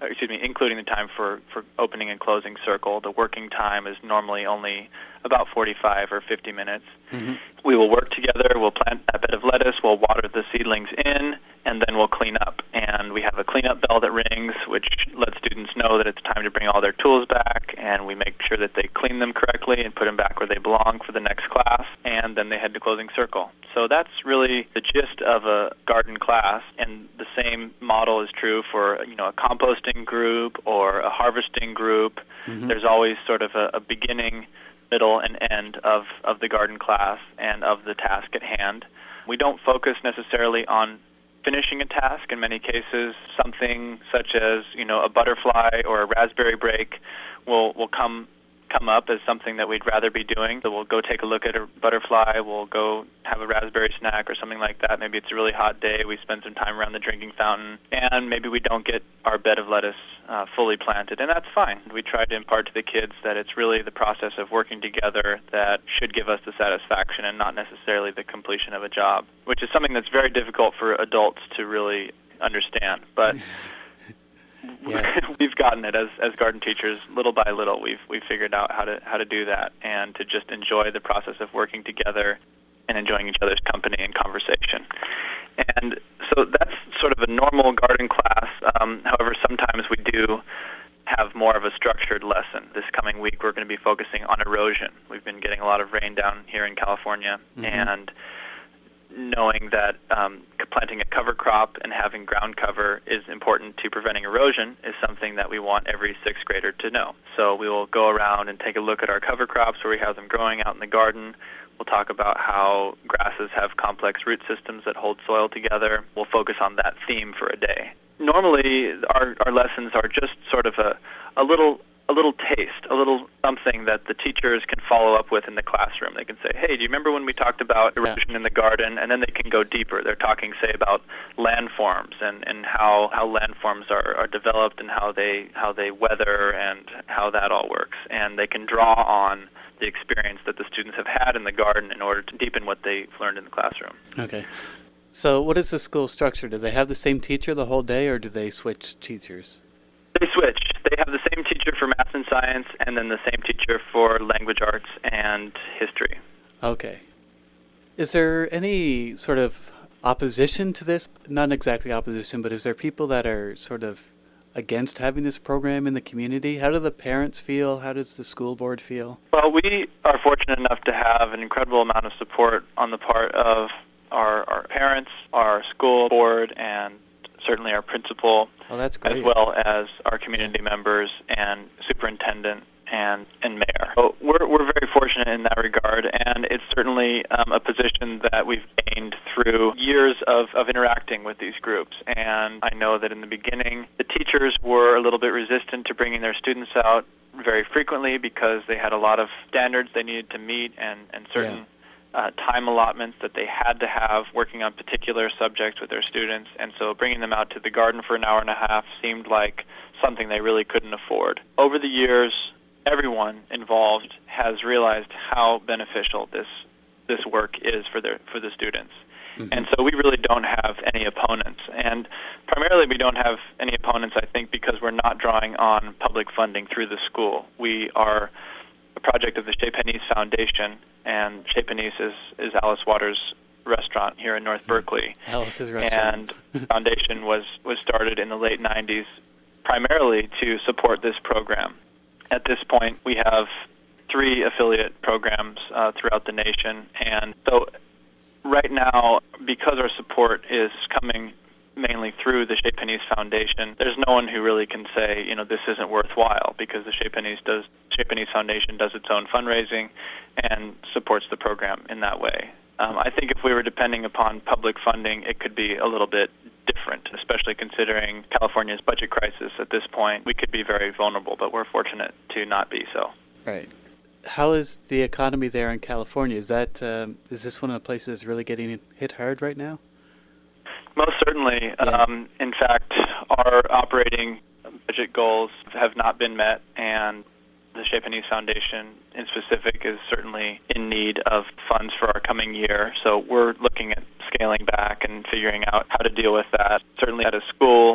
[SPEAKER 3] or excuse me, including the time for, for opening and closing circle. The working time is normally only about forty-five or fifty minutes. Mm-hmm. We will work together, we'll plant that bed of lettuce, we'll water the seedlings in, and then we'll clean up. And we have a cleanup bell that rings, which lets students know that it's time to bring all their tools back, and we make sure that they clean them correctly and put them back where they belong for the next class, and then they head to closing circle. So that's really the gist of a garden class, and the same model is true for, you know, a composting group or a harvesting group. Mm-hmm. There's always sort of a, a beginning, middle, and end of, of the garden class and of the task at hand. We don't focus necessarily on finishing a task. In many cases, something such as, you know, a butterfly or a raspberry break will, will come come up as something that we'd rather be doing. So we'll go take a look at a butterfly, we'll go have a raspberry snack or something like that. Maybe it's a really hot day, we spend some time around the drinking fountain, and maybe we don't get our bed of lettuce uh, fully planted, and that's fine. We try to impart to the kids that it's really the process of working together that should give us the satisfaction and not necessarily the completion of a job, which is something that's very difficult for adults to really understand. But yeah. We've gotten it as as garden teachers, little by little. We've we've figured out how to how to do that, and to just enjoy the process of working together and enjoying each other's company and conversation. And so that's sort of a normal garden class. Um, however, sometimes we do have more of a structured lesson. This coming week, we're going to be focusing on erosion. We've been getting a lot of rain down here in California, mm-hmm. and knowing that um, planting a cover crop and having ground cover is important to preventing erosion is something that we want every sixth grader to know. So we will go around and take a look at our cover crops where we have them growing out in the garden. We'll talk about how grasses have complex root systems that hold soil together. We'll focus on that theme for a day. Normally, our, our lessons are just sort of a, a little a little taste, a little something that the teachers can follow up with in the classroom. They can say, hey, do you remember when we talked about erosion yeah. in the garden? And then they can go deeper. They're talking, say, about landforms and, and how, how landforms are, are developed and how they how they weather and how that all works. And they can draw on the experience that the students have had in the garden in order to deepen what they've learned in the classroom.
[SPEAKER 2] Okay. So what is the school structure? Do they have the same teacher the whole day, or do they switch teachers?
[SPEAKER 3] They switch. They have the same teacher for math and science, and then the same teacher for language arts and history.
[SPEAKER 2] Okay. Is there any sort of opposition to this? Not exactly opposition, but is there people that are sort of against having this program in the community? How do the parents feel? How does the school board feel?
[SPEAKER 3] Well, we are fortunate enough to have an incredible amount of support on the part of our, our parents, our school board, and certainly our principal,
[SPEAKER 2] oh, that's great.
[SPEAKER 3] as well as our community members and superintendent and, and mayor. So we're, we're very fortunate in that regard, and it's certainly um, a position that we've gained through years of, of interacting with these groups. And I know that in the beginning, the teachers were a little bit resistant to bringing their students out very frequently because they had a lot of standards they needed to meet and, and certain yeah. Uh, time allotments that they had to have working on particular subjects with their students, and so bringing them out to the garden for an hour and a half seemed like something they really couldn't afford. Over the years, everyone involved has realized how beneficial this this work is for their for the students. Mm-hmm. And so we really don't have any opponents. And primarily we don't have any opponents, I think, because we're not drawing on public funding through the school. We are a project of the Chez Panisse Foundation, and Chez Panisse is, is Alice Waters' restaurant here in North Berkeley.
[SPEAKER 2] Alice's restaurant.
[SPEAKER 3] And the foundation was, was started in the late nineties primarily to support this program. At this point, we have three affiliate programs uh, throughout the nation, and so right now, because our support is coming mainly through the Chez Panisse Foundation, there's no one who really can say, you know, this isn't worthwhile, because the Chez Panisse does Chez Panisse Foundation does its own fundraising and supports the program in that way. Um, I think if we were depending upon public funding, it could be a little bit different, especially considering California's budget crisis at this point. We could be very vulnerable, but we're fortunate to not be so.
[SPEAKER 2] Right. How is the economy there in California? Is that um, is this one of the places that's really getting hit hard right now?
[SPEAKER 3] Most certainly.
[SPEAKER 2] Yeah.
[SPEAKER 3] Um, in fact, our operating budget goals have not been met, and the Chez Panisse Foundation in specific is certainly in need of funds for our coming year. So we're looking at scaling back and figuring out how to deal with that. Certainly at a school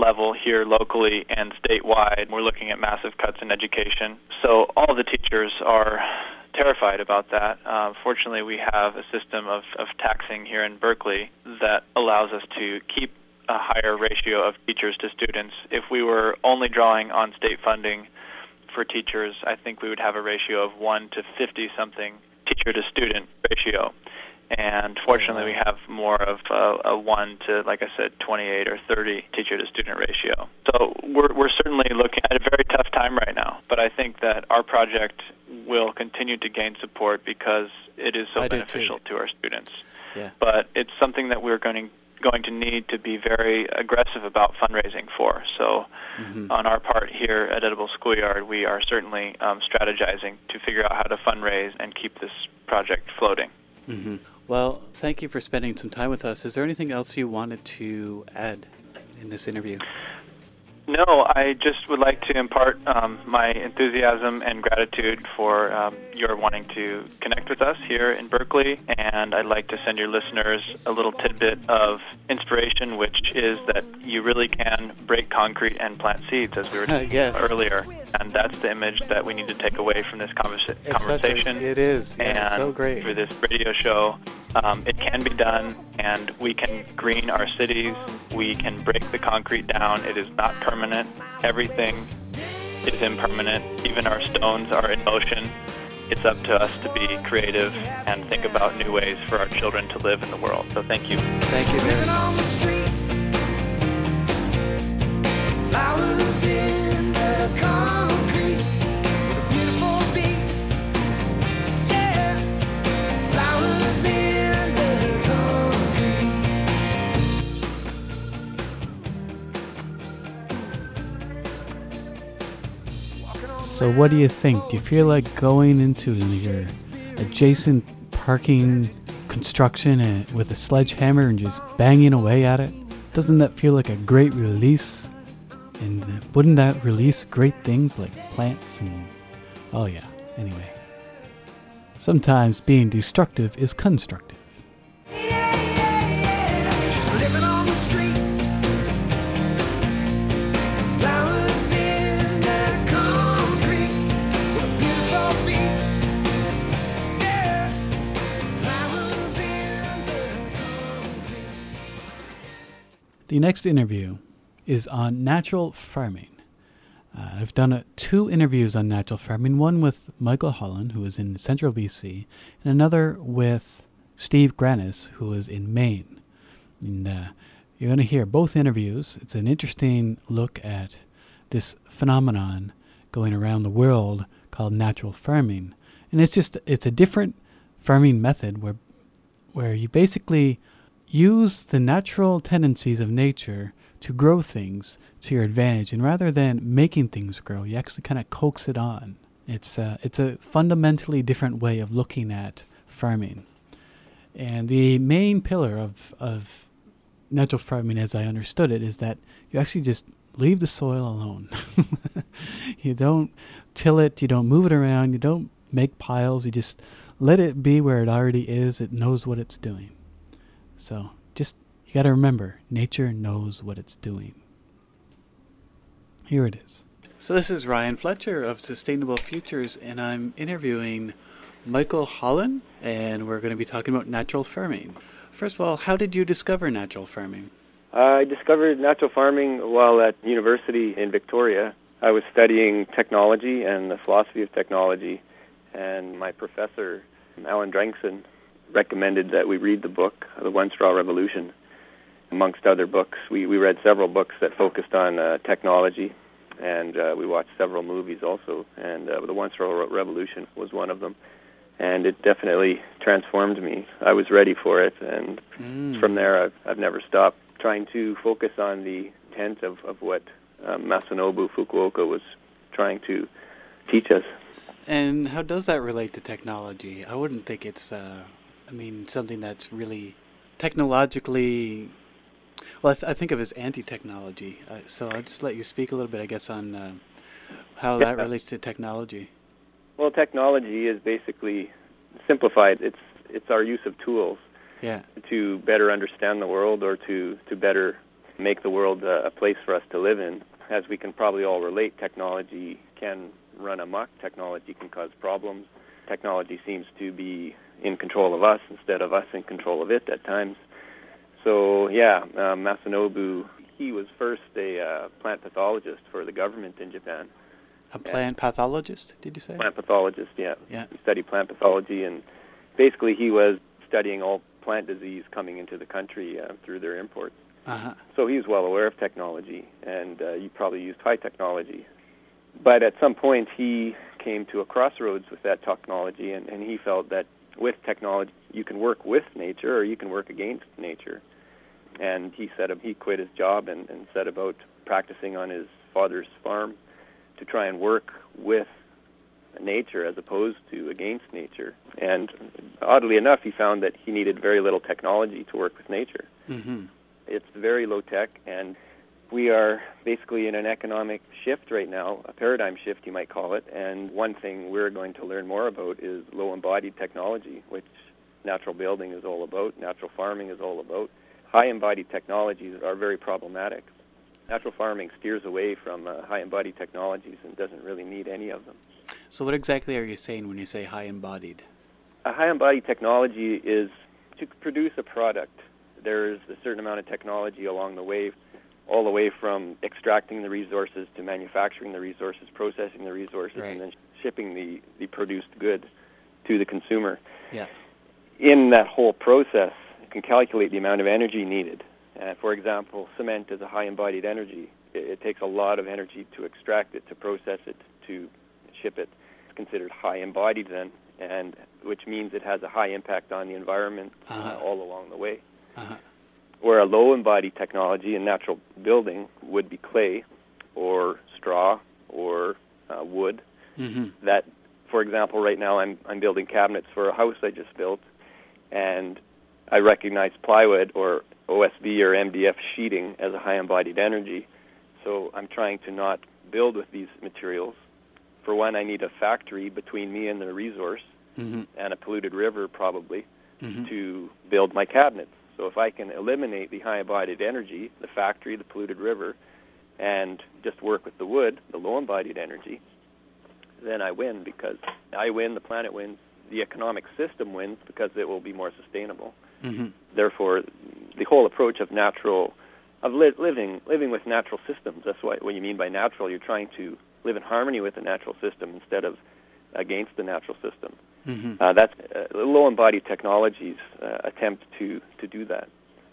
[SPEAKER 3] level here locally and statewide. We're looking at massive cuts in education. So all the teachers are terrified about that. Uh, fortunately, we have a system of, of taxing here in Berkeley that allows us to keep a higher ratio of teachers to students. If we were only drawing on state funding for teachers, I think we would have a ratio of one to fifty-something teacher to student ratio. And fortunately, we have more of a, a one to, like I said, twenty-eight or thirty teacher to student ratio. So we're we're certainly looking at a very tough time right now. But I think that our project will continue to gain support because it is so
[SPEAKER 2] I
[SPEAKER 3] beneficial to our students.
[SPEAKER 2] Yeah.
[SPEAKER 3] But it's something that we're going to going to need to be very aggressive about fundraising for. So mm-hmm. on our part here at Edible Schoolyard, we are certainly um, strategizing to figure out how to fundraise and keep this project floating.
[SPEAKER 2] Mm-hmm. Well, thank you for spending some time with us. Is there anything else you wanted to add in this interview?
[SPEAKER 3] No, I just would like to impart um, my enthusiasm and gratitude for um, your wanting to connect with us here in Berkeley, and I'd like to send your listeners a little tidbit of inspiration, which is that you really can break concrete and plant seeds, as we were talking
[SPEAKER 2] yes.
[SPEAKER 3] about earlier, and that's the image that we need to take away from this conversa-
[SPEAKER 2] it's
[SPEAKER 3] conversation.
[SPEAKER 2] Such a, it is, yeah,
[SPEAKER 3] and
[SPEAKER 2] it's so great.
[SPEAKER 3] For this radio show, um, it can be done, and we can green our cities, we can break the concrete down. It is not permanent. Permanent. Everything is impermanent. Even our stones are in motion. It's up to us to be creative and think about new ways for our children to live in the world. So thank you.
[SPEAKER 2] Thank you,
[SPEAKER 5] Living on the street, flowers in the concrete, with a beautiful beat. Yeah, flowers in the concrete.
[SPEAKER 2] So what do you think? Do you feel like going into your adjacent parking construction and, with a sledgehammer and just banging away at it? Doesn't that feel like a great release? And uh, wouldn't that release great things like plants and... Oh yeah, anyway. Sometimes being destructive is constructive. The next interview is on natural farming. Uh, I've done uh, two interviews on natural farming, one with Michael Holland, who is in central B C, and another with Steve Granis, who is in Maine. And uh, you're going to hear both interviews. It's an interesting look at this phenomenon going around the world called natural farming. And it's just, it's a different farming method where where you basically use the natural tendencies of nature to grow things to your advantage, and rather than making things grow, you actually kind of coax it on. It's uh, it's a fundamentally different way of looking at farming. And the main pillar of, of natural farming, as I understood it, is that you actually just leave the soil alone. You don't till it, you don't move it around, you don't make piles, you just let it be where it already is. It knows what it's doing. So just, you got to remember, nature knows what it's doing. Here it is. So this is Ryan Fletcher of Sustainable Futures, and I'm interviewing Michael Holland, and we're going to be talking about natural farming. First of all, how did you discover natural farming?
[SPEAKER 4] Uh, I discovered natural farming while at university in Victoria. I was studying technology and the philosophy of technology, and my professor, Alan Drengson, recommended that we read the book, The One Straw Revolution. Amongst other books, we, we read several books that focused on uh, technology, and uh, we watched several movies also, and uh, The One Straw Revolution was one of them. And it definitely transformed me. I was ready for it, and mm. from there I've, I've never stopped trying to focus on the intent of, of what um, Masanobu Fukuoka was trying to teach us.
[SPEAKER 2] And how does that relate to technology? I wouldn't think it's, uh, I mean, something that's really technologically, well, I, th- I think of it as anti-technology. Uh, so I'll just let you speak a little bit, I guess, on uh, how that relates to technology.
[SPEAKER 4] Well, technology is basically simplified. It's it's our use of tools
[SPEAKER 2] yeah.
[SPEAKER 4] to better understand the world or to, to better make the world uh, a place for us to live in. As we can probably all relate, technology can run amok. Technology can cause problems. Technology seems to be in control of us instead of us in control of it at times. So, yeah, uh, Masanobu, he was first a uh, plant pathologist for the government in Japan.
[SPEAKER 2] A plant pathologist, did you say?
[SPEAKER 4] Plant pathologist, yeah.
[SPEAKER 2] Yeah.
[SPEAKER 4] He studied plant pathology, and basically he was studying all plant disease coming into the country uh, through their imports.
[SPEAKER 2] Uh-huh.
[SPEAKER 4] So he was well aware of technology, and uh, he probably used high technology. But at some point he came to a crossroads with that technology, and, and he felt that with technology you can work with nature or you can work against nature. And he set up, he quit his job and, and set about practicing on his father's farm to try and work with nature as opposed to against nature. And oddly enough, he found that he needed very little technology to work with nature.
[SPEAKER 2] Mm-hmm.
[SPEAKER 4] It's very low tech, and we are basically in an economic shift right now, a paradigm shift you might call it. And one thing we're going to learn more about is low embodied technology, which natural building is all about, natural farming is all about. High embodied technologies are very problematic. Natural farming steers away from uh, high embodied technologies and doesn't really need any of them.
[SPEAKER 2] So what exactly are you saying when you say high embodied?
[SPEAKER 4] A high embodied technology is to produce a product. There's a certain amount of technology along the way, all the way from extracting the resources to manufacturing the resources, processing the resources,
[SPEAKER 2] Right.
[SPEAKER 4] and then shipping the, the produced good to the consumer.
[SPEAKER 2] Yeah.
[SPEAKER 4] In that whole process, you can calculate the amount of energy needed. Uh, for example, cement is a high embodied energy. It, it takes a lot of energy to extract it, to process it, to ship it. It's considered high embodied then, and which means it has a high impact on the environment
[SPEAKER 2] Uh-huh.
[SPEAKER 4] uh, all along the way.
[SPEAKER 2] Uh-huh.
[SPEAKER 4] Where a low embodied technology in natural building would be clay or straw or uh, wood.
[SPEAKER 2] Mm-hmm.
[SPEAKER 4] That, for example, right now I'm I'm building cabinets for a house I just built, and I recognize plywood or O S B or M D F sheeting as a high embodied energy. So I'm trying to not build with these materials. For one, I need a factory between me and the resource,
[SPEAKER 2] Mm-hmm.
[SPEAKER 4] and a polluted river probably,
[SPEAKER 2] Mm-hmm.
[SPEAKER 4] to build my cabinets. So if I can eliminate the high embodied energy, the factory, the polluted river, and just work with the wood, the low embodied energy, then I win, because I win, the planet wins, the economic system wins because it will be more sustainable.
[SPEAKER 2] Mm-hmm.
[SPEAKER 4] Therefore, the whole approach of natural, of li- living living with natural systems, that's what, what you mean by natural. You're trying to live in harmony with the natural system instead of against the natural system.
[SPEAKER 2] Mm-hmm.
[SPEAKER 4] Uh, that's uh, low embodied technologies uh, attempt to, to do that.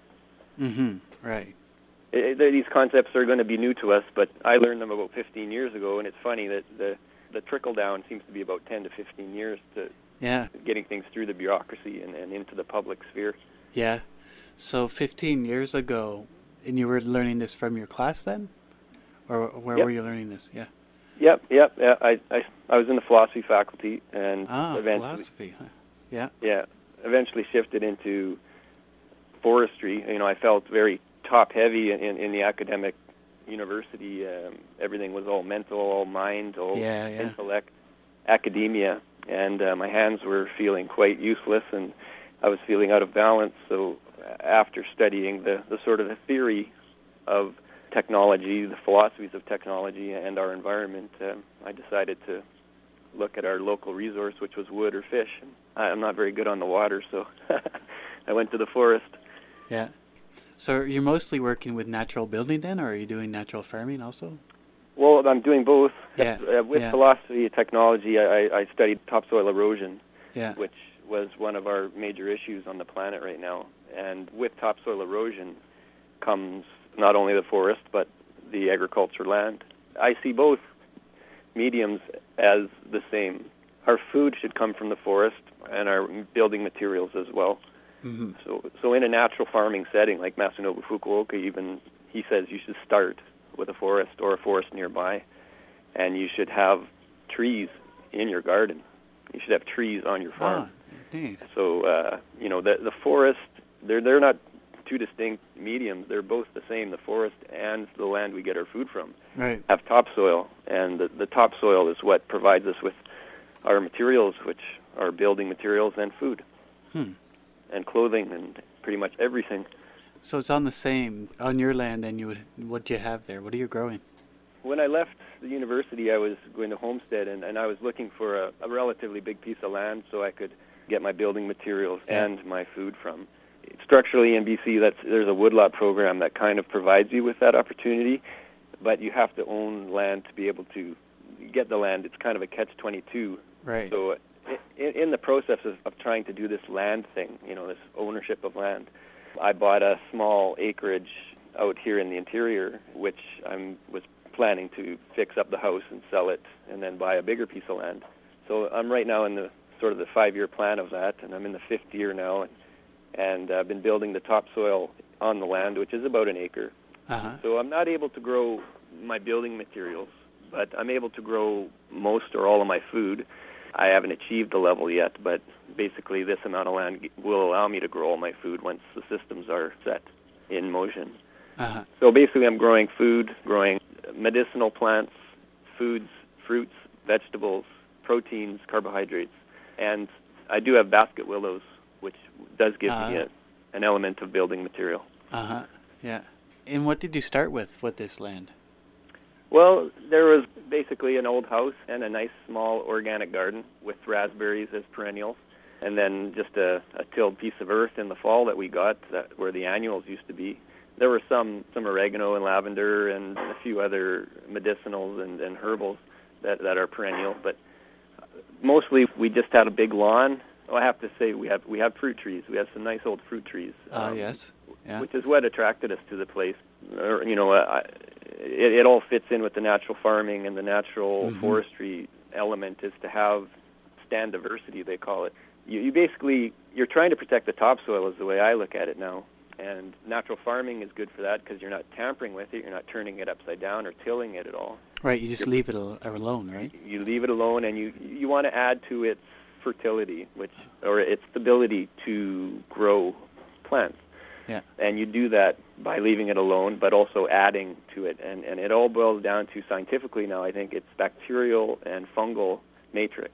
[SPEAKER 2] Mm-hmm. Right.
[SPEAKER 4] It, it, these concepts are going to be new to us, but I learned them about fifteen years ago, and it's funny that the the trickle down seems to be about ten to fifteen years to
[SPEAKER 2] Yeah.
[SPEAKER 4] getting things through the bureaucracy and, and into the public sphere.
[SPEAKER 2] Yeah. So fifteen years ago, and you were learning this from your class then? Or where
[SPEAKER 4] Yep.
[SPEAKER 2] were you learning this? Yeah.
[SPEAKER 4] Yep, yep. Yeah, I, I I was in the philosophy faculty, and
[SPEAKER 2] Ah,
[SPEAKER 4] eventually,
[SPEAKER 2] philosophy. Huh. Yeah.
[SPEAKER 4] yeah, eventually shifted into forestry. You know, I felt very top heavy in, in, in the academic university. Um, everything was all mental, all mind, all
[SPEAKER 2] Yeah, yeah.
[SPEAKER 4] intellect, academia, and uh, my hands were feeling quite useless, and I was feeling out of balance. So after studying the, the sort of the theory of technology, the philosophies of technology and our environment, um, I decided to look at our local resource, which was wood or fish. And I'm not very good on the water, so I went to the forest.
[SPEAKER 2] Yeah. So you're mostly working with natural building then, or are you doing natural farming also?
[SPEAKER 4] Well, I'm doing both.
[SPEAKER 2] Yeah,
[SPEAKER 4] Uh, with
[SPEAKER 2] yeah.
[SPEAKER 4] philosophy and technology, I, I studied topsoil erosion,
[SPEAKER 2] Yeah.
[SPEAKER 4] which was one of our major issues on the planet right now. And with topsoil erosion comes not only the forest, but the agriculture land. I see both mediums as the same. Our food should come from the forest, and our building materials as well.
[SPEAKER 2] Mm-hmm.
[SPEAKER 4] So, so in a natural farming setting, like Masanobu Fukuoka, even he says you should start with a forest or a forest nearby, and you should have trees in your garden. You should have trees on your farm.
[SPEAKER 2] Ah, neat.
[SPEAKER 4] So, uh, you know, the the forest, they're they're not two distinct mediums. They're both the same. The forest and the land we get our food from
[SPEAKER 2] Right.
[SPEAKER 4] have topsoil, and the, the topsoil is what provides us with our materials, which are building materials and food
[SPEAKER 2] Hmm.
[SPEAKER 4] and clothing and pretty much everything.
[SPEAKER 2] So it's on the same, on your land, then you would, what do you have there? What are you growing?
[SPEAKER 4] When I left the university, I was going to homestead, and, and I was looking for a, a relatively big piece of land so I could get my building materials
[SPEAKER 2] Yeah.
[SPEAKER 4] and my food from. Structurally in B C, that's, there's a woodlot program that kind of provides you with that opportunity, but you have to own land to be able to get the land. It's kind of a catch twenty-two.
[SPEAKER 2] Right.
[SPEAKER 4] So in, in the process of, of trying to do this land thing, you know, this ownership of land, I bought a small acreage out here in the interior, which I was planning to fix up the house and sell it and then buy a bigger piece of land. So I'm right now in the sort of the five-year plan of that, and I'm in the fifth year now, and, and I've been building the topsoil on the land, which is about an acre.
[SPEAKER 2] Uh-huh.
[SPEAKER 4] So I'm not able to grow my building materials, but I'm able to grow most or all of my food. I haven't achieved the level yet, but basically this amount of land will allow me to grow all my food once the systems are set in motion.
[SPEAKER 2] Uh-huh.
[SPEAKER 4] So basically I'm growing food, growing medicinal plants, foods, fruits, vegetables, proteins, carbohydrates, and I do have basket willows, which does give
[SPEAKER 2] Uh-huh.
[SPEAKER 4] me a, an element of building material.
[SPEAKER 2] Uh-huh. Yeah. And what did you start with, with this land?
[SPEAKER 4] Well, there was basically an old house and a nice small organic garden with raspberries as perennials, and then just a, a tilled piece of earth in the fall that we got that, where the annuals used to be. There were some, some oregano and lavender and a few other medicinals and, and herbals that, that are perennial, but mostly we just had a big lawn. Oh, I have to say we have we have fruit trees. We have some nice old fruit trees.
[SPEAKER 2] Oh,
[SPEAKER 4] um,
[SPEAKER 2] yes. Yeah.
[SPEAKER 4] Which is what attracted us to the place. Or, you know, I, it, it all fits in with the natural farming and the natural
[SPEAKER 2] Mhm.
[SPEAKER 4] forestry element is to have stand diversity, they call it. You, you basically, you're trying to protect the topsoil is the way I look at it now. And natural farming is good for that because you're not tampering with it, you're not turning it upside down or tilling it at all.
[SPEAKER 2] Right, you just leave it al- alone, right?
[SPEAKER 4] You leave it alone, and you you want to add to its fertility, which or its ability to grow plants.
[SPEAKER 2] Yeah.
[SPEAKER 4] And you do that by leaving it alone, but also adding to it. And, and it all boils down to, scientifically now, I think it's bacterial and fungal matrix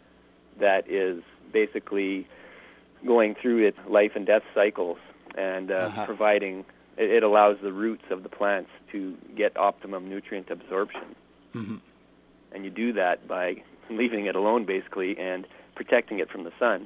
[SPEAKER 4] that is basically going through its life and death cycles and uh,
[SPEAKER 2] Uh-huh.
[SPEAKER 4] providing, it, it allows the roots of the plants to get optimum nutrient absorption.
[SPEAKER 2] Mm-hmm.
[SPEAKER 4] And you do that by leaving it alone, basically, and protecting it from the sun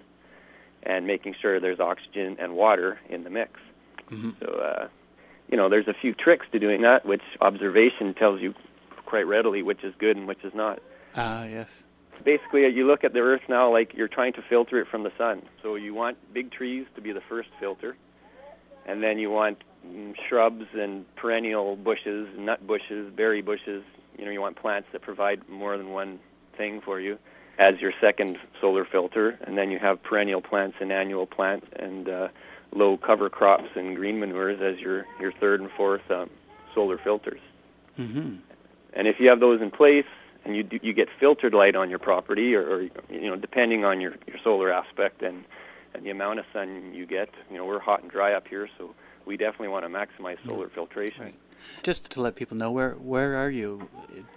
[SPEAKER 4] and making sure there's oxygen and water in the mix.
[SPEAKER 2] Mm-hmm.
[SPEAKER 4] So, uh, you know, there's a few tricks to doing that, which observation tells you quite readily which is good and which is not.
[SPEAKER 2] Ah, yes.
[SPEAKER 4] Basically, you look at the earth now like you're trying to filter it from the sun. So you want big trees to be the first filter, and then you want mm, shrubs and perennial bushes, nut bushes, berry bushes. You know, you want plants that provide more than one thing for you as your second solar filter, and then you have perennial plants and annual plants and uh, low cover crops and green manures as your, your third and fourth um, solar filters.
[SPEAKER 2] Mm-hmm.
[SPEAKER 4] And if you have those in place and you do, you get filtered light on your property, or, or you know, depending on your, your solar aspect and, and the amount of sun you get, you know, we're hot and dry up here, so we definitely want to maximize solar filtration.
[SPEAKER 2] Right. Just to let people know, where where are you?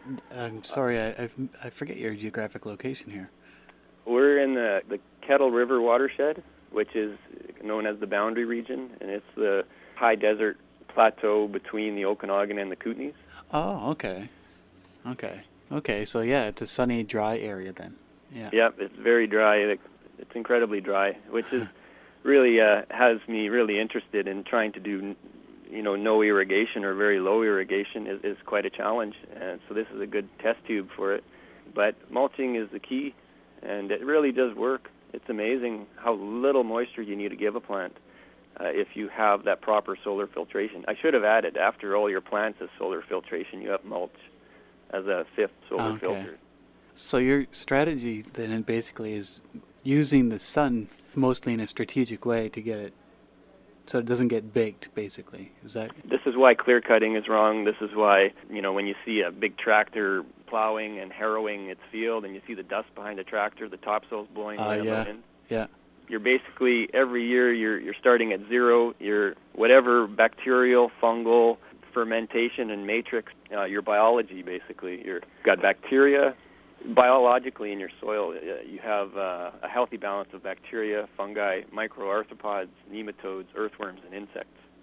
[SPEAKER 2] I'm sorry, I I, I forget your geographic location here.
[SPEAKER 4] We're in the, the Kettle River watershed, which is known as the Boundary Region, and it's the high desert plateau between the Okanagan and the Kootenays.
[SPEAKER 2] Oh, okay. Okay. Okay, so yeah, it's a sunny, dry area then. Yeah.
[SPEAKER 4] Yep, it's very dry. It- It's incredibly dry, which is really uh, has me really interested in trying to do, you know, no irrigation or very low irrigation is, is quite a challenge. And so this is a good test tube for it. But mulching is the key, and it really does work. It's amazing how little moisture you need to give a plant uh, if you have that proper solar filtration. I should have added, after all your plants as solar filtration, you have mulch as a fifth solar
[SPEAKER 2] Okay.
[SPEAKER 4] filter.
[SPEAKER 2] So your strategy then basically is using the sun mostly in a strategic way to get it so it doesn't get baked, basically. Is that?
[SPEAKER 4] This is why clear cutting is wrong. This is why, you know, when you see a big tractor plowing and harrowing its field and you see the dust behind the tractor, the topsoil's blowing
[SPEAKER 2] Uh,
[SPEAKER 4] away on
[SPEAKER 2] yeah.
[SPEAKER 4] the wind.
[SPEAKER 2] Yeah.
[SPEAKER 4] You're basically, every year, you're you're starting at zero. You're whatever bacterial, fungal, fermentation, and matrix, uh, your biology, basically. You've got bacteria. Biologically in your soil, uh, you have uh, a healthy balance of bacteria, fungi, microarthropods, nematodes, earthworms, and insects.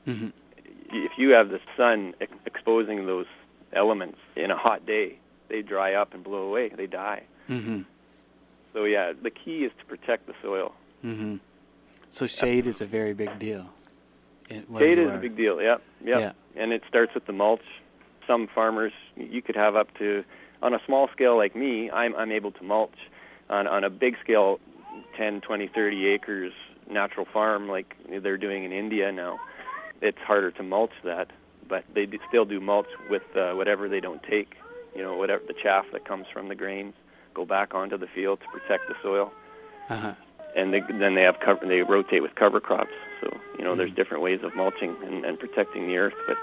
[SPEAKER 2] Mm-hmm.
[SPEAKER 4] If you have the sun ex- exposing those elements in a hot day, they dry up and blow away. They die.
[SPEAKER 2] Mm-hmm.
[SPEAKER 4] So yeah, the key is to protect the soil.
[SPEAKER 2] Mm-hmm. So shade is a very big deal.
[SPEAKER 4] Shade is a big deal, yeah, yeah. Yeah. And it starts with the mulch. Some farmers, you could have up to, on a small scale like me, I'm, I'm able to mulch. On, on a big scale, ten, twenty, thirty acres natural farm like they're doing in India now, it's harder to mulch that, but they do still do mulch with uh, whatever they don't take, you know, whatever the chaff that comes from the grains, go back onto the field to protect the soil.
[SPEAKER 2] Uh-huh.
[SPEAKER 4] And they, then they have cover, they rotate with cover crops. So, you know,
[SPEAKER 2] mm-hmm.
[SPEAKER 4] there's different ways of mulching and, and protecting the earth. But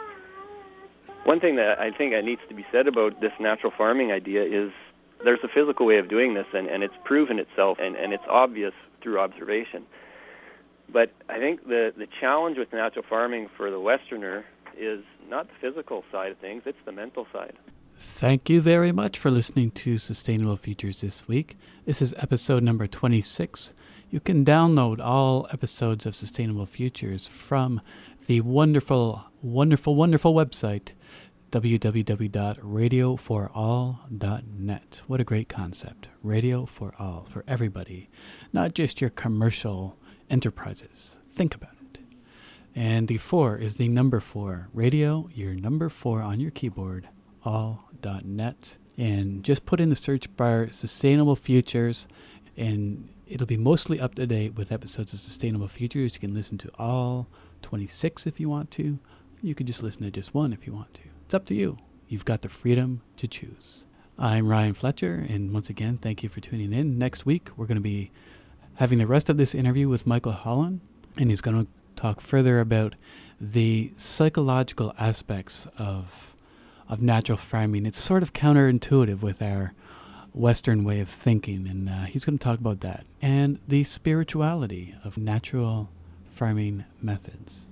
[SPEAKER 4] one thing that I think that needs to be said about this natural farming idea is there's a physical way of doing this, and, and it's proven itself, and, and it's obvious through observation. But I think the, the challenge with natural farming for the Westerner is not the physical side of things, it's the mental side.
[SPEAKER 2] Thank you very much for listening to Sustainable Futures this week. This is episode number twenty-six. You can download all episodes of Sustainable Futures from the wonderful, wonderful, wonderful website, w w w dot radio for all dot net. What a great concept. Radio for all, for everybody, not just your commercial enterprises. Think about it. And the four is the number four. Radio, your number four on your keyboard, all dot net. And just put in the search bar Sustainable Futures, and it'll be mostly up to date with episodes of Sustainable Futures. You can listen to all twenty-six if you want to. You can just listen to just one if you want to. It's up to you. You've got the freedom to choose. I'm Ryan Fletcher, and once again, thank you for tuning in. Next week, we're going to be having the rest of this interview with Michael Holland, and he's going to talk further about the psychological aspects of of natural farming. It's sort of counterintuitive with our Western way of thinking, and uh, he's going to talk about that. And the spirituality of natural farming methods.